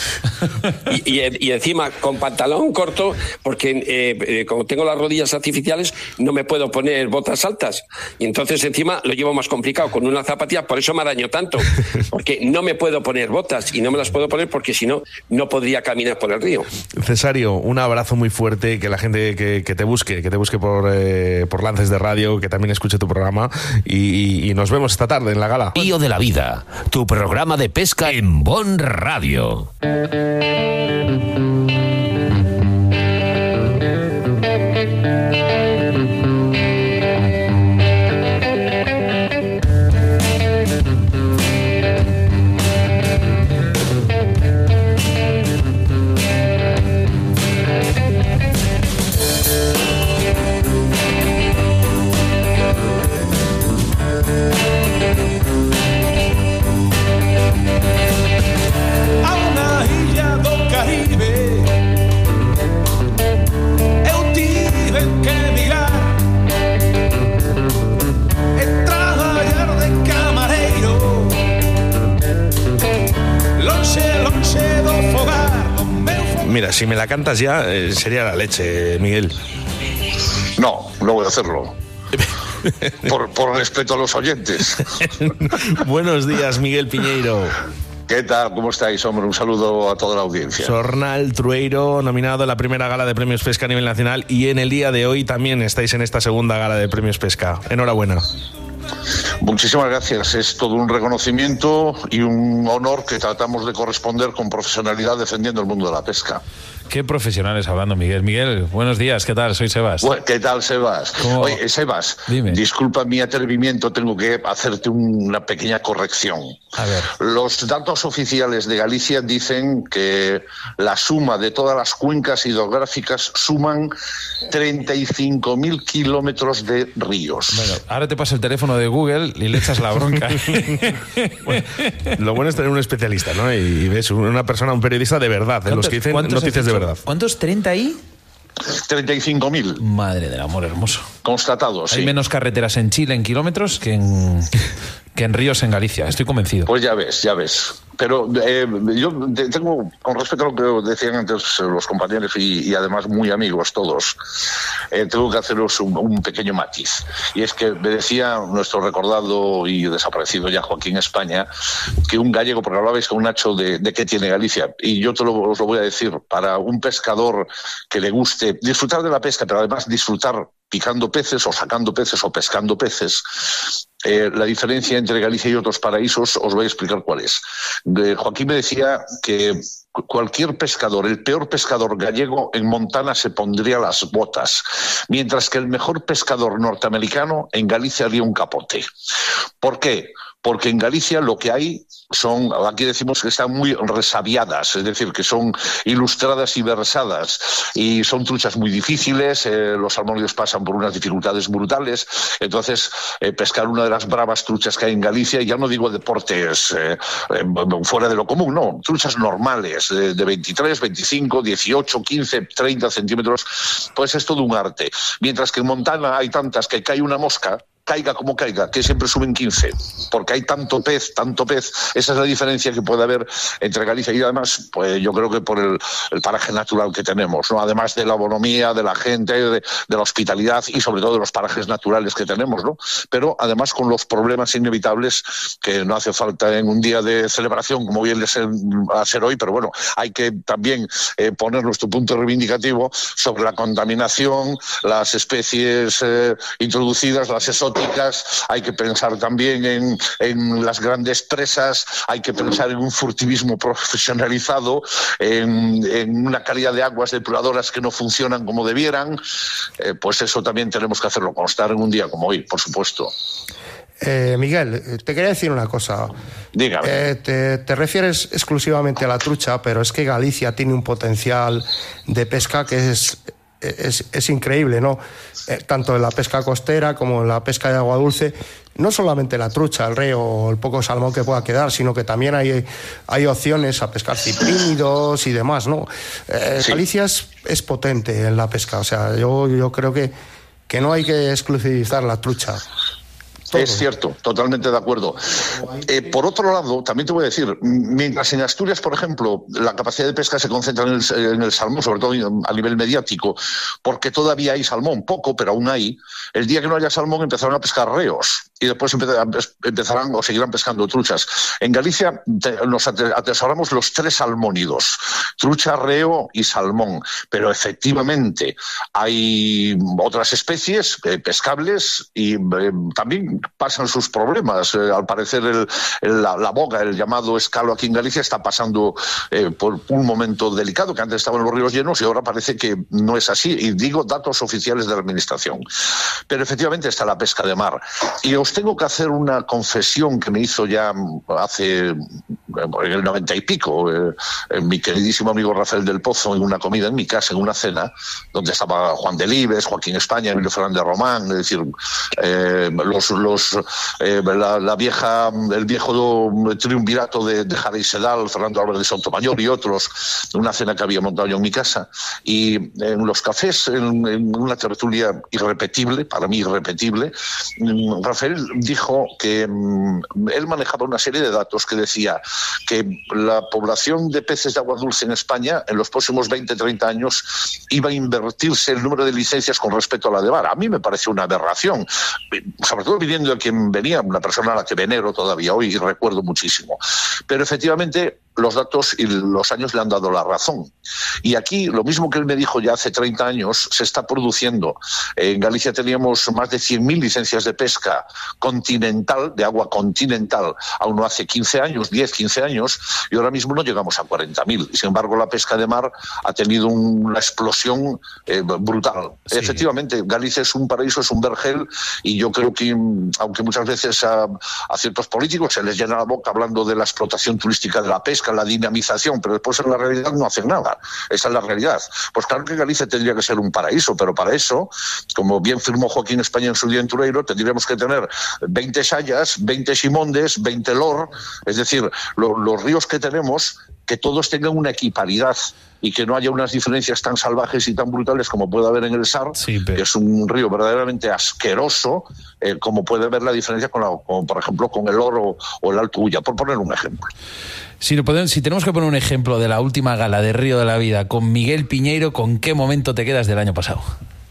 y encima con pantalón corto, porque como tengo las rodillas artificiales, no me puedo poner botas altas, y entonces encima lo llevo más complicado con una zapatilla, por eso me araño tanto, porque no me puedo poner botas y no me las puedo poner porque si no, no podría caminar por el río. Cesario, un abrazo muy fuerte, que la gente que te busque por Lances de Radio, que también escuche tu programa y nos vemos esta tarde en la gala. Río de la Vida, tu programa de pesca en Bon Radio. A una ilha do Caribe mira, si me la cantas ya, sería la leche, Miguel. No voy a hacerlo. Por respeto a los oyentes. Buenos días, Miguel Piñeiro. ¿Qué tal? ¿Cómo estáis, hombre? Un saludo a toda la audiencia. Sornal Trueiro, nominado a la primera gala de Premios Pesca a nivel nacional, y en el día de hoy también estáis en esta segunda gala de Premios Pesca. Enhorabuena. Muchísimas gracias. Es todo un reconocimiento y un honor que tratamos de corresponder con profesionalidad defendiendo el mundo de la pesca. Qué profesionales hablando, Miguel. Miguel, buenos días, ¿qué tal? Soy Sebas. Bueno, ¿qué tal, Sebas? ¿Cómo? Oye, Sebas, dime. Disculpa mi atrevimiento, tengo que hacerte una pequeña corrección. A ver. Los datos oficiales de Galicia dicen que la suma de todas las cuencas hidrográficas suman 35.000 kilómetros de ríos. Bueno, ahora te paso el teléfono de Google y le echas la bronca. Bueno, lo bueno es tener un especialista, ¿no? Y ves, una persona, un periodista de verdad, de los que dicen noticias de verdad. ¿Cuántos? ¿30 y? 35.000. Madre del amor hermoso. Constatados, sí. Hay menos carreteras en Chile en kilómetros que en ríos en Galicia, estoy convencido. Pues ya ves. Pero yo tengo, con respecto a lo que decían antes los compañeros y además muy amigos todos, tengo que haceros un pequeño matiz. Y es que me decía nuestro recordado y desaparecido ya Joaquín España, que un gallego, porque hablabais con Nacho de qué tiene Galicia, y yo os lo voy a decir, para un pescador que le guste disfrutar de la pesca, pero además disfrutar picando peces o sacando peces o pescando peces, la diferencia entre Galicia y otros paraísos os voy a explicar cuál es. Joaquín me decía que cualquier pescador, el peor pescador gallego en Montana se pondría las botas, mientras que el mejor pescador norteamericano en Galicia haría un capote. ¿Por qué? Porque en Galicia lo que hay son, aquí decimos que están muy resabiadas, es decir, que son ilustradas y versadas, y son truchas muy difíciles, los salmónidos pasan por unas dificultades brutales, entonces pescar una de las bravas truchas que hay en Galicia, ya no digo deportes fuera de lo común, no, truchas normales, de 23, 25, 18, 15, 30 centímetros, pues es todo un arte. Mientras que en Montana hay tantas que cae una mosca, caiga como caiga, que siempre suben 15, porque hay tanto pez, esa es la diferencia que puede haber entre Galicia y además, pues yo creo que por el paraje natural que tenemos, ¿no? Además de la bonomía, de la gente, de la hospitalidad y sobre todo de los parajes naturales que tenemos, ¿no? Pero además con los problemas inevitables que no hace falta en un día de celebración, como bien va a ser hoy, pero bueno, hay que también poner nuestro punto reivindicativo sobre la contaminación, las especies introducidas, las exóticas. Hay que pensar también en las grandes presas, hay que pensar en un furtivismo profesionalizado, en una calidad de aguas depuradoras que no funcionan como debieran, pues eso también tenemos que hacerlo constar en un día como hoy, por supuesto. Miguel, te quería decir una cosa. Dígame. Te refieres exclusivamente a la trucha, pero es que Galicia tiene un potencial de pesca que es increíble, ¿no? Tanto en la pesca costera como en la pesca de agua dulce, no solamente la trucha, el reo o el poco salmón que pueda quedar, sino que también hay opciones a pescar ciprínidos y demás, ¿no? Sí. Galicia es potente en la pesca, o sea, yo creo que no hay que exclusivizar la trucha. Todo. Es cierto, totalmente de acuerdo. Por otro lado, también te voy a decir, mientras en Asturias, por ejemplo, la capacidad de pesca se concentra en el salmón, sobre todo a nivel mediático, porque todavía hay salmón, poco, pero aún hay, el día que no haya salmón empezarán a pescar reos y después empezarán o seguirán pescando truchas. En Galicia nos atesoramos los 3 salmónidos, trucha, reo y salmón, pero efectivamente hay otras especies pescables y también pasan sus problemas. Al parecer la boga, el llamado escalo aquí en Galicia, está pasando por un momento delicado, que antes estaban los ríos llenos y ahora parece que no es así, y digo datos oficiales de la administración. Pero efectivamente está la pesca de mar. Y os tengo que hacer una confesión que me hizo ya hace en el 90 y pico mi queridísimo amigo Rafael del Pozo, en una comida en mi casa, en una cena donde estaba Juan Delibes, Joaquín España, Emilio Fernández Román, es decir, el viejo triunvirato de Jara y Sedal, Fernando Álvarez de Sotomayor y otros, una cena que había montado yo en mi casa, y en los cafés, en una tertulia irrepetible, para mí irrepetible, Rafael él dijo que él manejaba una serie de datos que decía que la población de peces de agua dulce en España en los próximos 20-30 años iba a invertirse el número de licencias con respecto a la de bar. A mí me parece una aberración, sobre todo viniendo de quien venía, una persona a la que venero todavía hoy y recuerdo muchísimo. Pero efectivamente los datos y los años le han dado la razón. Y aquí, lo mismo que él me dijo ya hace 30 años, se está produciendo. En Galicia teníamos más de 100.000 licencias de pesca continental, de agua continental, aún no hace 15 años, 10, 15 años, y ahora mismo no llegamos a 40.000. Sin embargo, la pesca de mar ha tenido una explosión brutal. Sí. Efectivamente, Galicia es un paraíso, es un vergel, y yo creo que, aunque muchas veces a ciertos políticos se les llena la boca hablando de la explotación turística de la pesca, la dinamización, pero después en la realidad no hacen nada. Esa es la realidad. Pues claro que Galicia tendría que ser un paraíso, pero para eso, como bien firmó Joaquín España en su día en Tureiro, tendríamos que tener 20 sayas, 20 simondes, 20 lor, es decir, los ríos que tenemos, que todos tengan una equiparidad y que no haya unas diferencias tan salvajes y tan brutales como puede haber en el Sar, sí, que es un río verdaderamente asqueroso, como puede haber la diferencia con por ejemplo, con el Oro o el Alto Ulla, por poner un ejemplo. Si tenemos que poner un ejemplo de la última gala de Río de la Vida con Miguel Piñeiro, ¿con qué momento te quedas del año pasado?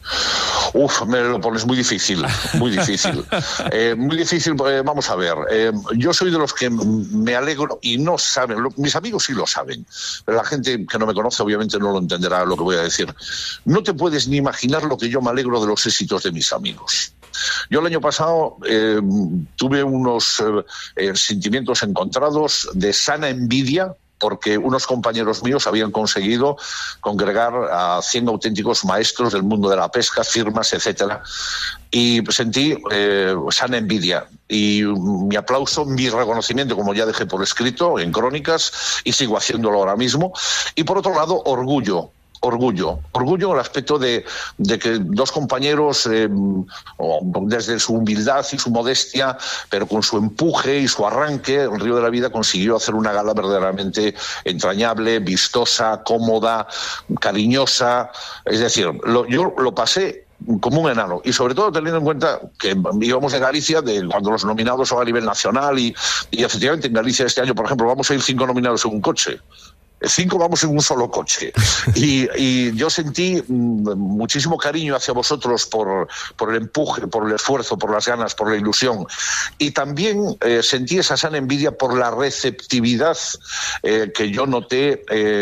Me lo pones muy difícil, muy difícil. Muy difícil, vamos a ver. Yo soy de los que me alegro y no saben, mis amigos sí lo saben, pero la gente que no me conoce obviamente no lo entenderá lo que voy a decir. No te puedes ni imaginar lo que yo me alegro de los éxitos de mis amigos. Yo el año pasado tuve unos sentimientos encontrados de sana envidia, porque unos compañeros míos habían conseguido congregar a 100 auténticos maestros del mundo de la pesca, firmas, etcétera, y sentí sana envidia. Y mi aplauso, mi reconocimiento, como ya dejé por escrito en crónicas, y sigo haciéndolo ahora mismo. Y por otro lado, orgullo en el aspecto de que dos compañeros, desde su humildad y su modestia, pero con su empuje y su arranque, el Río de la Vida consiguió hacer una gala verdaderamente entrañable, vistosa, cómoda, cariñosa. Es decir, yo lo pasé como un enano, y sobre todo teniendo en cuenta que íbamos de Galicia, cuando los nominados son a nivel nacional, y efectivamente en Galicia este año, por ejemplo, vamos a ir 5 nominados en un coche. 5 vamos en un solo coche. Y yo sentí muchísimo cariño hacia vosotros por el empuje, por el esfuerzo, por las ganas, por la ilusión. Y también sentí esa sana envidia por la receptividad que yo noté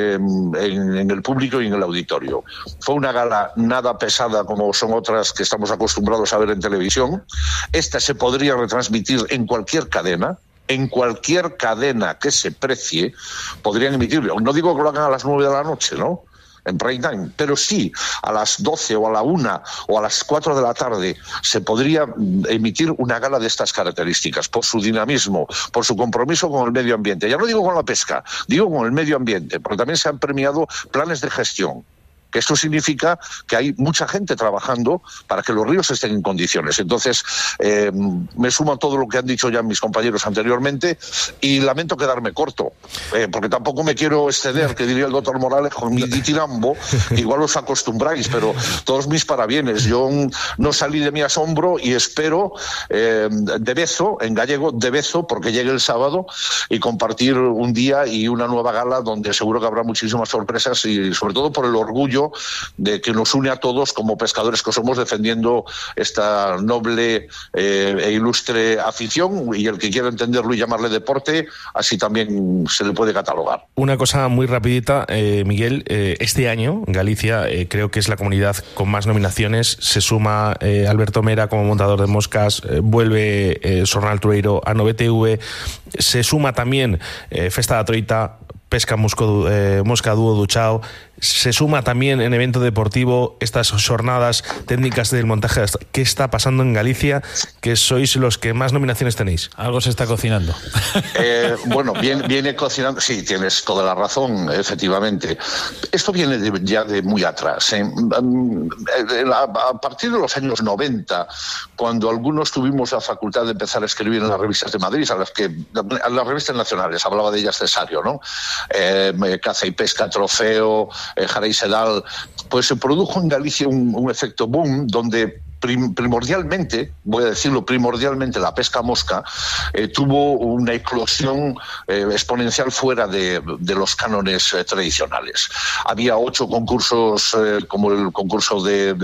en el público y en el auditorio. Fue una gala nada pesada como son otras que estamos acostumbrados a ver en televisión. Esta se podría retransmitir en cualquier cadena. En cualquier cadena que se precie, podrían emitirlo. No digo que lo hagan a las 9 de la noche, ¿no?, en prime time, pero sí a las 12 o a la 1 o a las 4 de la tarde se podría emitir una gala de estas características, por su dinamismo, por su compromiso con el medio ambiente. Ya no digo con la pesca, digo con el medio ambiente, porque también se han premiado planes de gestión. Que esto significa que hay mucha gente trabajando para que los ríos estén en condiciones. Entonces, me sumo a todo lo que han dicho ya mis compañeros anteriormente, y lamento quedarme corto, porque tampoco me quiero exceder, que diría el doctor Morales, con mi ditirambo. Igual os acostumbráis, pero todos mis parabienes. Yo no salí de mi asombro y espero de bezo, en gallego, de bezo, porque llegue el sábado, y compartir un día y una nueva gala donde seguro que habrá muchísimas sorpresas, y sobre todo por el orgullo de que nos une a todos como pescadores que somos, defendiendo esta noble e ilustre afición, y el que quiera entenderlo y llamarle deporte, así también se le puede catalogar. Una cosa muy rapidita, Miguel, este año Galicia creo que es la comunidad con más nominaciones. Se suma Alberto Mera como montador de moscas, vuelve Sornal Tureiro a 9TV, se suma también Festa da Troita, Pesca Mosca Dúo Duchao, se suma también en evento deportivo estas jornadas técnicas del montaje. ¿Qué está pasando en Galicia? Que sois los que más nominaciones tenéis. Algo se está cocinando. Bueno, viene cocinando. Sí, tienes toda la razón, efectivamente. Esto viene ya de muy atrás. A partir de los años 90, cuando algunos tuvimos la facultad de empezar a escribir en las revistas de Madrid, a las revistas nacionales, hablaba de ellas Cesario, ¿no? Caza y Pesca, Trofeo, Jara y Sedal, pues se produjo en Galicia un efecto boom, donde primordialmente, voy a decirlo, la pesca mosca tuvo una eclosión exponencial fuera de los cánones tradicionales. Había 8 concursos, como el concurso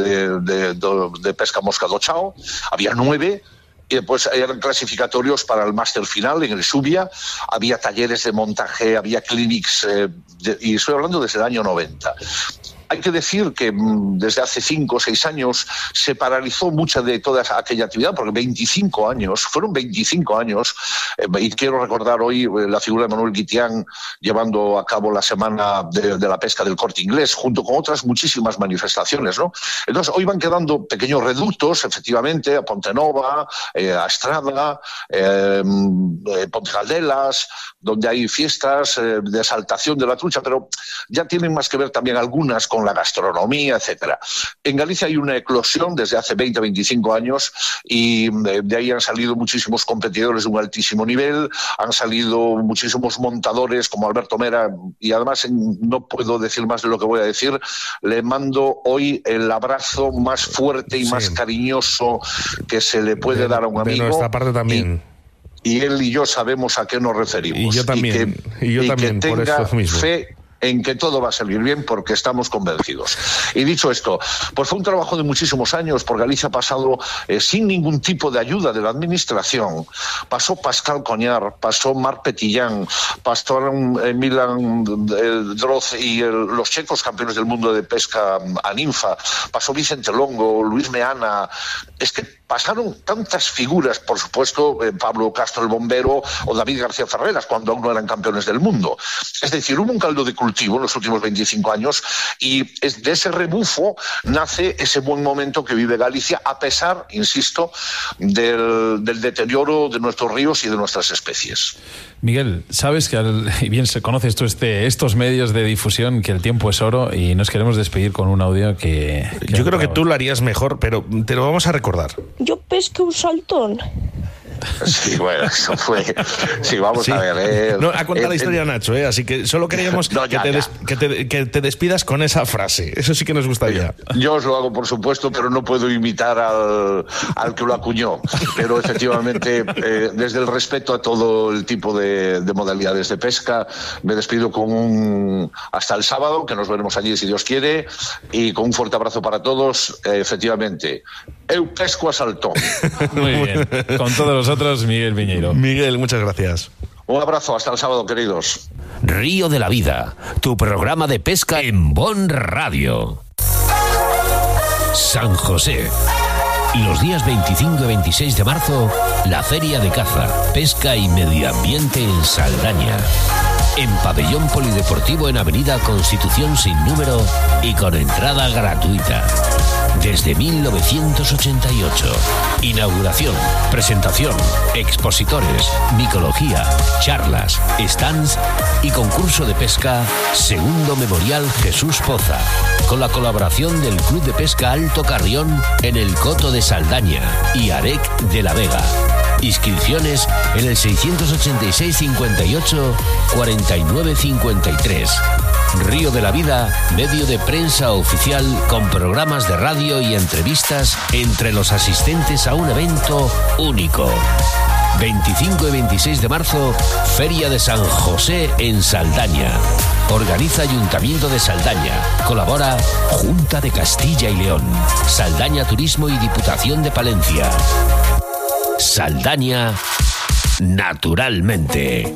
de pesca mosca do Chao, había 9. Y después eran clasificatorios para el máster final en el Subia, había talleres de montaje, había clinics, y estoy hablando desde el año 90. Hay que decir que desde hace 5 o 6 años se paralizó mucha de toda aquella actividad, porque fueron 25 años, y quiero recordar hoy la figura de Manuel Guitián llevando a cabo la semana de la pesca del Corte Inglés, junto con otras muchísimas manifestaciones, ¿no? Entonces, hoy van quedando pequeños reductos, efectivamente, a Pontenova, a Estrada, Ponte Caldelas, donde hay fiestas de exaltación de la trucha, pero ya tienen más que ver también algunas con la gastronomía, etcétera. En Galicia hay una eclosión desde hace 20, 25 años y de ahí han salido muchísimos competidores de un altísimo nivel, han salido muchísimos montadores como Alberto Mera, y además no puedo decir más de lo que voy a decir. Le mando hoy el abrazo más fuerte y más cariñoso que se le puede dar a un amigo. De nuestra parte también. Y él y yo sabemos a qué nos referimos. Y yo también, que por tenga eso mismo. Fe en que todo va a salir bien, porque estamos convencidos. Y dicho esto, pues fue un trabajo de muchísimos años, por Galicia ha pasado sin ningún tipo de ayuda de la administración. Pasó Pascal Coñar, pasó Marc Petillán, pasaron Milan Droz y los checos campeones del mundo de pesca a ninfa, pasó Vicente Longo, Luis Meana. Es que pasaron tantas figuras, por supuesto, Pablo Castro el bombero o David García Ferreras, cuando aún no eran campeones del mundo. Es decir, hubo un caldo de cultivo en los últimos 25 años y de ese rebufo nace ese buen momento que vive Galicia, a pesar, insisto, del deterioro de nuestros ríos y de nuestras especies. Miguel, sabes que, y bien conoces tú estos medios de difusión, que el tiempo es oro, y nos queremos despedir con un audio que yo creo que tú lo harías mejor, pero te lo vamos a recordar. Yo pesqué un saltón. Sí, bueno, eso fue... Sí, vamos a ver. No, ha contado la historia Nacho, así que solo queríamos que te despidas con esa frase. Eso sí que nos gustaría. Yo os lo hago, por supuesto, pero no puedo imitar al que lo acuñó. Pero efectivamente, desde el respeto a todo el tipo de modalidades de pesca, me despido con hasta el sábado, que nos veremos allí si Dios quiere, y con un fuerte abrazo para todos. Efectivamente, eu pesco a saltón. Muy bien. Con todos nosotros, Miguel Piñeiro. Miguel, muchas gracias. Un abrazo, hasta el sábado, queridos. Río de la Vida, tu programa de pesca en Bon Radio. San José. Los días 25 y 26 de marzo, la Feria de Caza, Pesca y Medio Ambiente en Saldaña. En Pabellón Polideportivo en Avenida Constitución sin número y con entrada gratuita. Desde 1988. Inauguración, presentación, expositores, micología, charlas, stands y concurso de pesca Segundo Memorial Jesús Poza, con la colaboración del Club de Pesca Alto Carrión en el Coto de Saldaña y AREC de la Vega. Inscripciones en el 686 58 49 53. Río de la Vida, medio de prensa oficial con programas de radio y entrevistas entre los asistentes a un evento único. 25 y 26 de marzo, Feria de San José en Saldaña. Organiza Ayuntamiento de Saldaña. Colabora Junta de Castilla y León, Saldaña Turismo y Diputación de Palencia. Saldaña, naturalmente.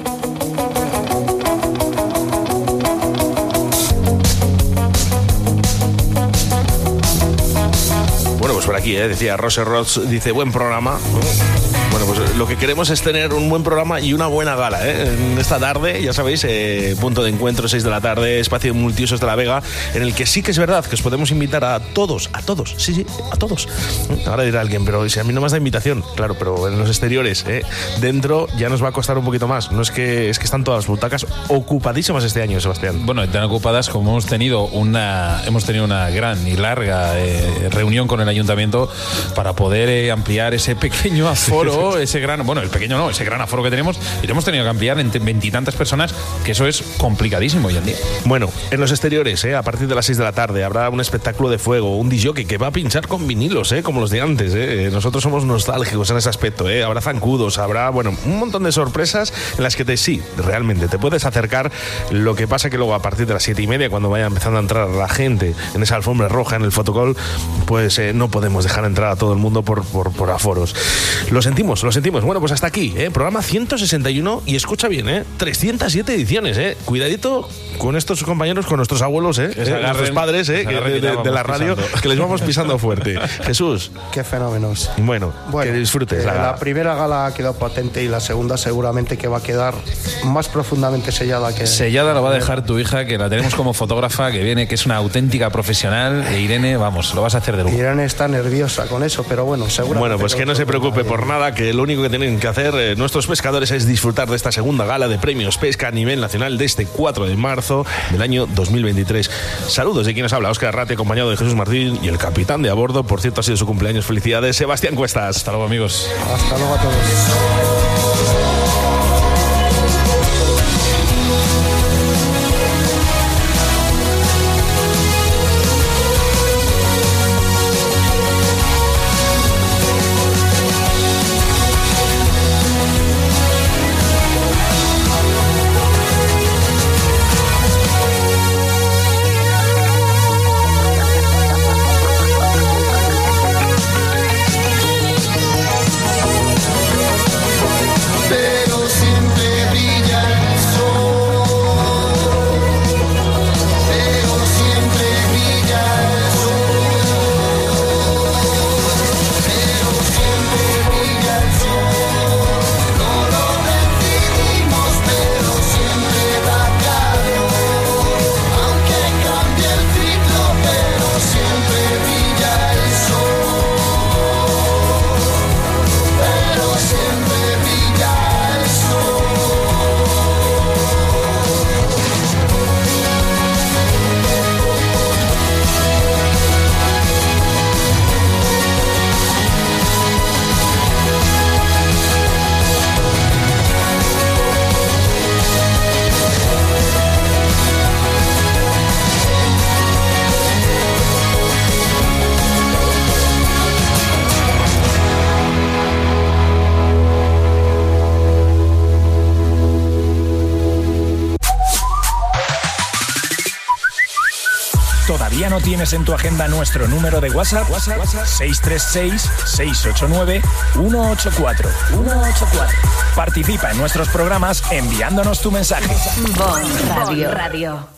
Bueno, pues por aquí, decía Rose Rods, dice, buen programa. Bueno, pues lo que queremos es tener un buen programa y una buena gala, en esta tarde, ya sabéis, punto de encuentro, 6 de la tarde, espacio de multiusos de la Vega, en el que sí que es verdad que os podemos invitar a todos, sí, a todos. Ahora dirá alguien, pero si a mí no me da invitación, claro, pero en los exteriores, dentro ya nos va a costar un poquito más. No es que están todas las butacas ocupadísimas este año, Sebastián. Bueno, tan ocupadas como hemos tenido una gran y larga reunión con el Ayuntamiento pronto para poder ampliar ese pequeño aforo, ese gran aforo que tenemos, y lo hemos tenido que ampliar en 20 y tantas personas, que eso es complicadísimo hoy en día. Bueno, en los exteriores, a partir de las 6 de la tarde, habrá un espectáculo de fuego, un DJ que va a pinchar con vinilos, como los de antes. Nosotros somos nostálgicos en ese aspecto. Habrá zancudos, habrá, un montón de sorpresas en las que realmente te puedes acercar. Lo que pasa que luego a partir de las 7:30, cuando vaya empezando a entrar la gente en esa alfombra roja, en el fotocall, pues no podemos dejar entrar a todo el mundo por aforos. Lo sentimos. Bueno, pues hasta aquí, programa 161, y escucha bien, 307 ediciones, Cuidadito con estos compañeros, con nuestros abuelos, nuestros padres, de la radio, que les vamos pisando fuerte. Jesús. Qué fenómenos. Bueno, que disfrutes. La primera gala ha quedado potente y la segunda seguramente que va a quedar más profundamente sellada que... Sellada la va a dejar tu hija, que la tenemos como fotógrafa, que viene, que es una auténtica profesional, e Irene, vamos, lo vas a hacer de lujo. Irene está nerviosa con eso, pero bueno, seguramente... Bueno, pues que no se preocupe por nada, que lo único que tienen que hacer nuestros pescadores es disfrutar de esta segunda gala de premios pesca a nivel nacional de este 4 de marzo del año 2023. Saludos de quien nos habla, Óscar Arrate, acompañado de Jesús Martín y el capitán de a bordo, por cierto, ha sido su cumpleaños. Felicidades, Sebastián Cuestas. Hasta luego, amigos. Hasta luego a todos. ¿Todavía no tienes en tu agenda nuestro número de WhatsApp? 636-689-184. Participa en nuestros programas enviándonos tu mensaje. Bon Radio.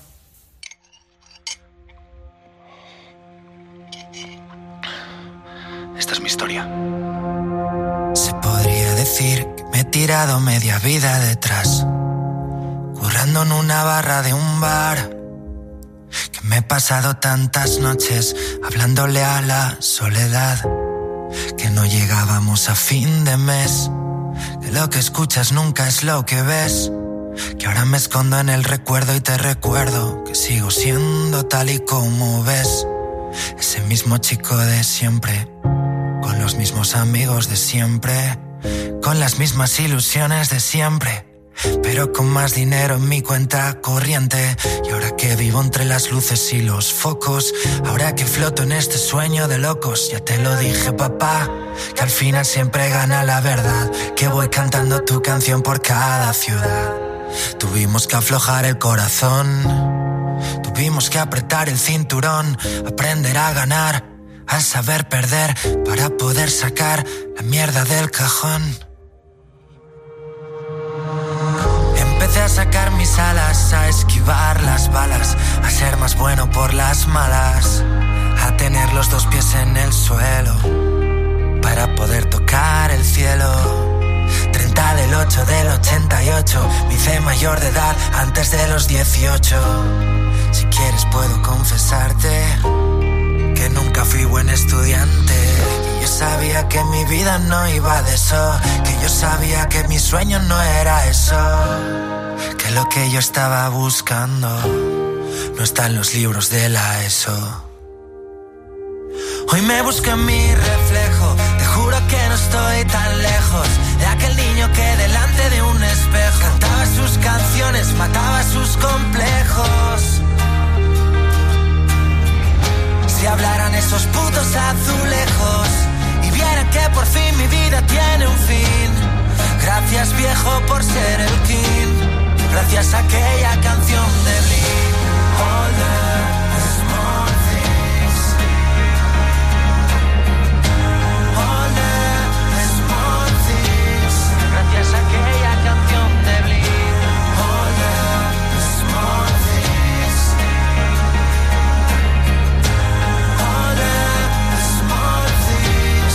Esta es mi historia. Se podría decir que me he tirado media vida detrás, currando en una barra de un bar. Que me he pasado tantas noches hablándole a la soledad, que no llegábamos a fin de mes, que lo que escuchas nunca es lo que ves, que ahora me escondo en el recuerdo y te recuerdo que sigo siendo tal y como ves, ese mismo chico de siempre, con los mismos amigos de siempre, con las mismas ilusiones de siempre, pero con más dinero en mi cuenta corriente. Y ahora que vivo entre las luces y los focos, ahora que floto en este sueño de locos, ya te lo dije, papá, que al final siempre gana la verdad, que voy cantando tu canción por cada ciudad. Tuvimos que aflojar el corazón, tuvimos que apretar el cinturón, aprender a ganar, a saber perder, para poder sacar la mierda del cajón. Empecé a sacar mis alas, a esquivar las balas, a ser más bueno por las malas, a tener los dos pies en el suelo para poder tocar el cielo. 30 del 8 del 88, me hice mayor de edad antes de los 18. Si quieres puedo confesarte que nunca fui buen estudiante, que yo sabía que mi vida no iba de eso, que yo sabía que mi sueño no era eso, que lo que yo estaba buscando no está en los libros de la ESO. Hoy me busco en mi reflejo, te juro que no estoy tan lejos de aquel niño que delante de un espejo cantaba sus canciones, mataba sus complejos. Si hablaran esos putos azulejos y vieran que por fin mi vida tiene un fin. Gracias viejo por ser el king, gracias a aquella canción de Blink. All the small things, all the small things, gracias a aquella canción de Blink. All the small things, all the small things.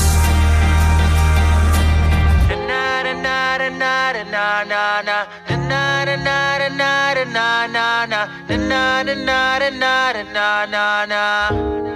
Na na na na na na na na. Na na na na na na na na na na na na na na.